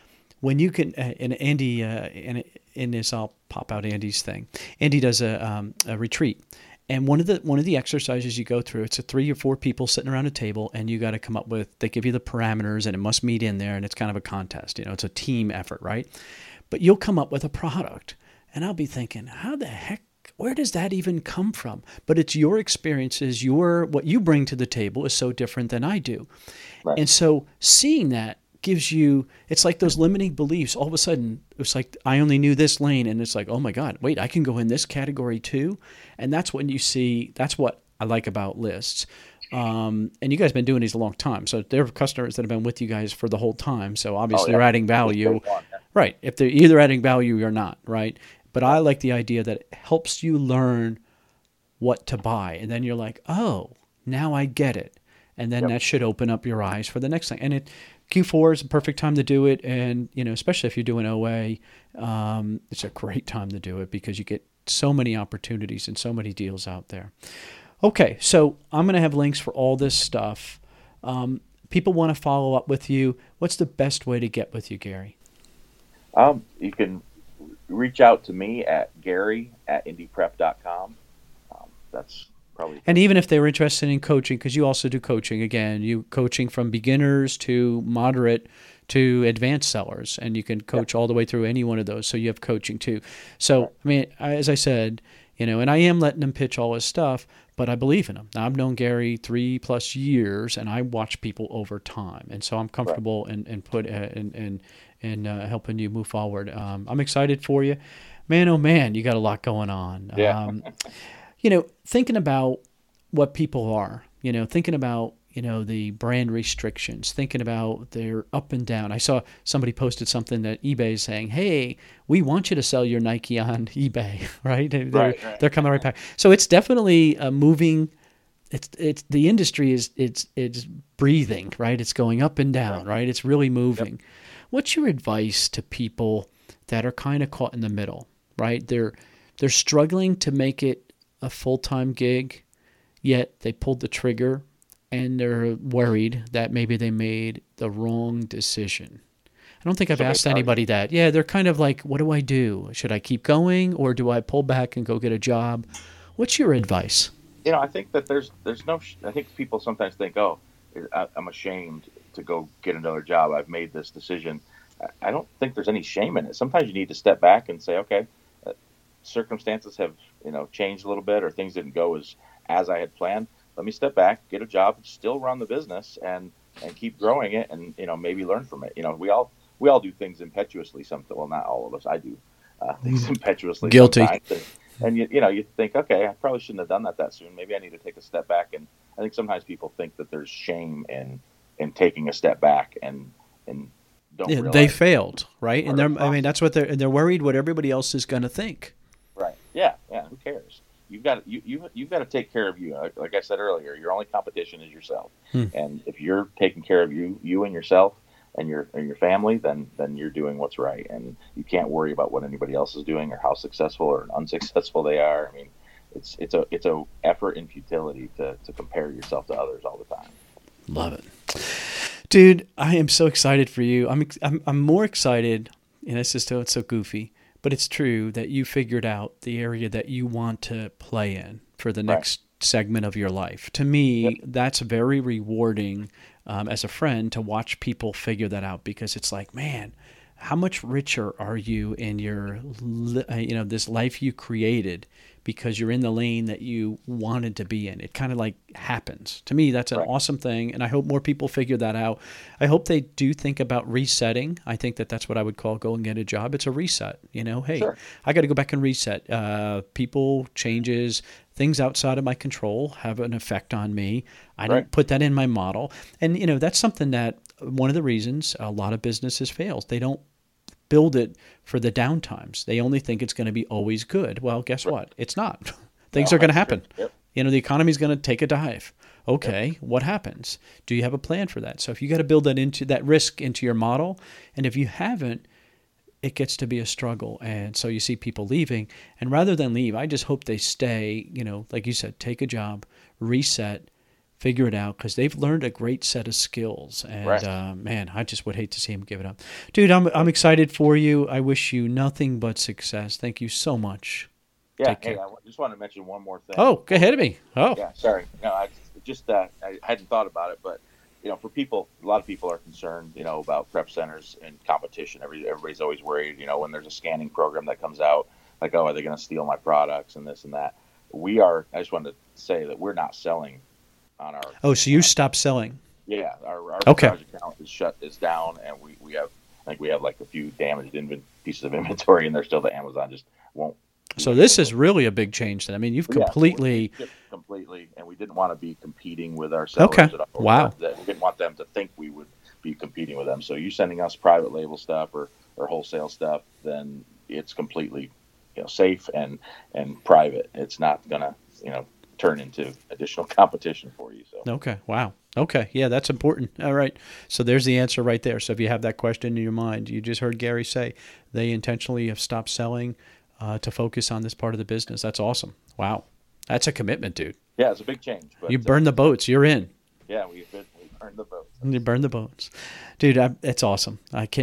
when you can, and Andy, in this, I'll pop out Andy's thing. Andy does a retreat. And one of the exercises you go through, it's a 3 or 4 people sitting around a table, and you got to come up with, they give you the parameters, and it must meet in there, and it's kind of a contest. It's a team effort, right? But you'll come up with a product, and I'll be thinking, how the heck, where does that even come from? But it's your experiences, what you bring to the table is so different than I do. Right. And so seeing that gives you, it's like those limiting beliefs. All of a sudden, it's like, I only knew this lane, and it's like, oh my God, wait, I can go in this category too. And that's when you see, that's what I like about lists. And you guys have been doing these a long time. So there are customers that have been with you guys for the whole time. So obviously they're adding value. Right. If they're either adding value or not, right? But I like the idea that it helps you learn what to buy. And then you're like, oh, now I get it. And then that should open up your eyes for the next thing. And Q4 is a perfect time to do it. And, especially if you're doing OA, it's a great time to do it because you get so many opportunities and so many deals out there. Okay, so I'm going to have links for all this stuff. People want to follow up with you. What's the best way to get with you, Gary? You can reach out to me at gary@indieprep.com. That's probably. And even if they were interested in coaching, because you also do coaching, again, you coaching from beginners to moderate to advanced sellers, and you can coach all the way through any one of those. So you have coaching too. So, I mean, as I said, and I am letting him pitch all his stuff, but I believe in him. Now, I've known Gary 3+ years, and I watch people over time, and so I'm comfortable in helping you move forward. I'm excited for you, man. Oh man, you got a lot going on. Yeah. Thinking about what people are, thinking about the brand restrictions, thinking about their up and down. I saw somebody posted something that eBay is saying, hey, we want you to sell your Nike on eBay, right? They're coming right back. So it's definitely moving. It's the industry it's breathing, right? It's going up and down, right? It's really moving. Yep. What's your advice to people that are kind of caught in the middle, right? They're struggling to make it a full-time gig, yet they pulled the trigger, and they're worried that maybe they made the wrong decision. I don't think I've asked anybody that. Yeah, they're kind of like, what do I do? Should I keep going, or do I pull back and go get a job? What's your advice? I think that there's no. I think people sometimes think, oh, I'm ashamed to go get another job. I've made this decision. I don't think there's any shame in it. Sometimes you need to step back and say, okay, circumstances have changed a little bit, or things didn't go as I had planned. Let me step back, get a job, still run the business, and keep growing it, and maybe learn from it. We all do things impetuously. Well, not all of us. I do things impetuously. Guilty. And you think, okay, I probably shouldn't have done that soon. Maybe I need to take a step back. And I think sometimes people think that there's shame in taking a step back and don't realize they failed, right? And that's what they're worried what everybody else is going to think. Right. Yeah. Who cares? You've got to take care of you. Like I said earlier, your only competition is yourself. And if you're taking care of you and yourself and your family, then you're doing what's right. And you can't worry about what anybody else is doing or how successful or unsuccessful they are. I mean, it's a effort in futility to compare yourself to others all the time. Love it, dude. I am so excited for you. I'm more excited, and it's just so goofy. But it's true that you figured out the area that you want to play in for the next segment of your life. To me, that's very rewarding as a friend to watch people figure that out, because it's like, man, how much richer are you in your, this life you created because you're in the lane that you wanted to be in. It kind of like happens. To me, that's an awesome thing, and I hope more people figure that out. I hope they do think about resetting. I think that's what I would call go and get a job. It's a reset. Hey, I got to go back and reset. People, changes, things outside of my control have an effect on me. I didn't put that in my model. And, that's something that one of the reasons a lot of businesses fails. They don't build it for the downtimes. They only think it's going to be always good. Well, guess what? It's not. Things are going to happen. The economy's going to take a dive. Okay, what happens? Do you have a plan for that? So if you got to build that risk into your model, and if you haven't, it gets to be a struggle. And so you see people leaving, and rather than leave, I just hope they stay, like you said, take a job, reset, figure it out, because they've learned a great set of skills. And right. Man, I just would hate to see them give it up. Dude, I'm excited for you. I wish you nothing but success. Thank you so much. Yeah. Hey, I just want to mention one more thing. Oh, go ahead of me. Oh, yeah. Sorry. No, I hadn't thought about it, but for people, a lot of people are concerned, about prep centers and competition. Everybody's always worried, when there's a scanning program that comes out, like, oh, are they going to steal my products and this and that? I just wanted to say that we're not selling on our. Oh, so you stopped selling? Yeah, our okay. account is down, and we have like a few damaged pieces of inventory, and they're still the Amazon just won't. So this is really a big change then. I mean, you've completely, and we didn't want to be competing with our sellers at all. Wow. We didn't want them to think we would be competing with them. So you sending us private label stuff or wholesale stuff, then it's completely, safe and private. It's not gonna, turn into additional competition for you. So. Okay. Wow. Okay. Yeah, that's important. All right. So there's the answer right there. So if you have that question in your mind, you just heard Gary say they intentionally have stopped selling to focus on this part of the business. That's awesome. Wow. That's a commitment, dude. Yeah, it's a big change. But, you burn the boats. You're in. Yeah, we burned the boats. You burn the boats. Dude, it's awesome.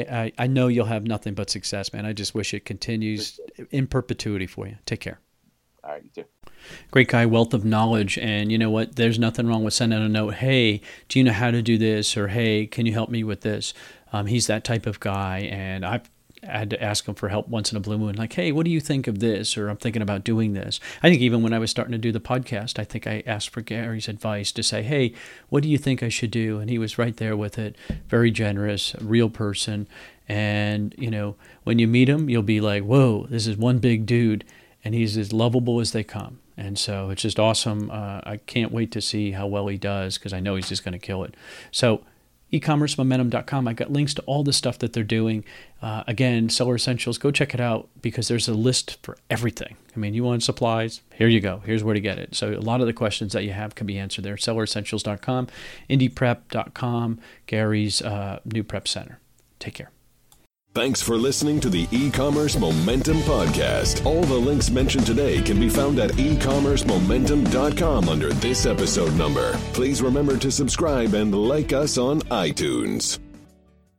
I know you'll have nothing but success, man. I just wish it continues in perpetuity for you. Take care. All right, you too. Great guy, wealth of knowledge. And you know what? There's nothing wrong with sending a note. Hey, do you know how to do this? Or, hey, can you help me with this? He's that type of guy. And I've had to ask him for help once in a blue moon. Like, hey, what do you think of this? Or I'm thinking about doing this. I think even when I was starting to do the podcast, I think I asked for Gary's advice to say, hey, what do you think I should do? And he was right there with it. Very generous, a real person. And, when you meet him, you'll be like, whoa, this is one big dude. And he's as lovable as they come. And so it's just awesome. I can't wait to see how well he does, because I know he's just going to kill it. So ecommercemomentum.com, I got links to all the stuff that they're doing. Again, Seller Essentials, go check it out, because there's a list for everything. I mean, you want supplies? Here you go. Here's where to get it. So a lot of the questions that you have can be answered there. SellerEssentials.com, IndiePrep.com, Gary's new prep center. Take care. Thanks for listening to the E-Commerce Momentum Podcast. All the links mentioned today can be found at ecommercemomentum.com under this episode number. Please remember to subscribe and like us on iTunes.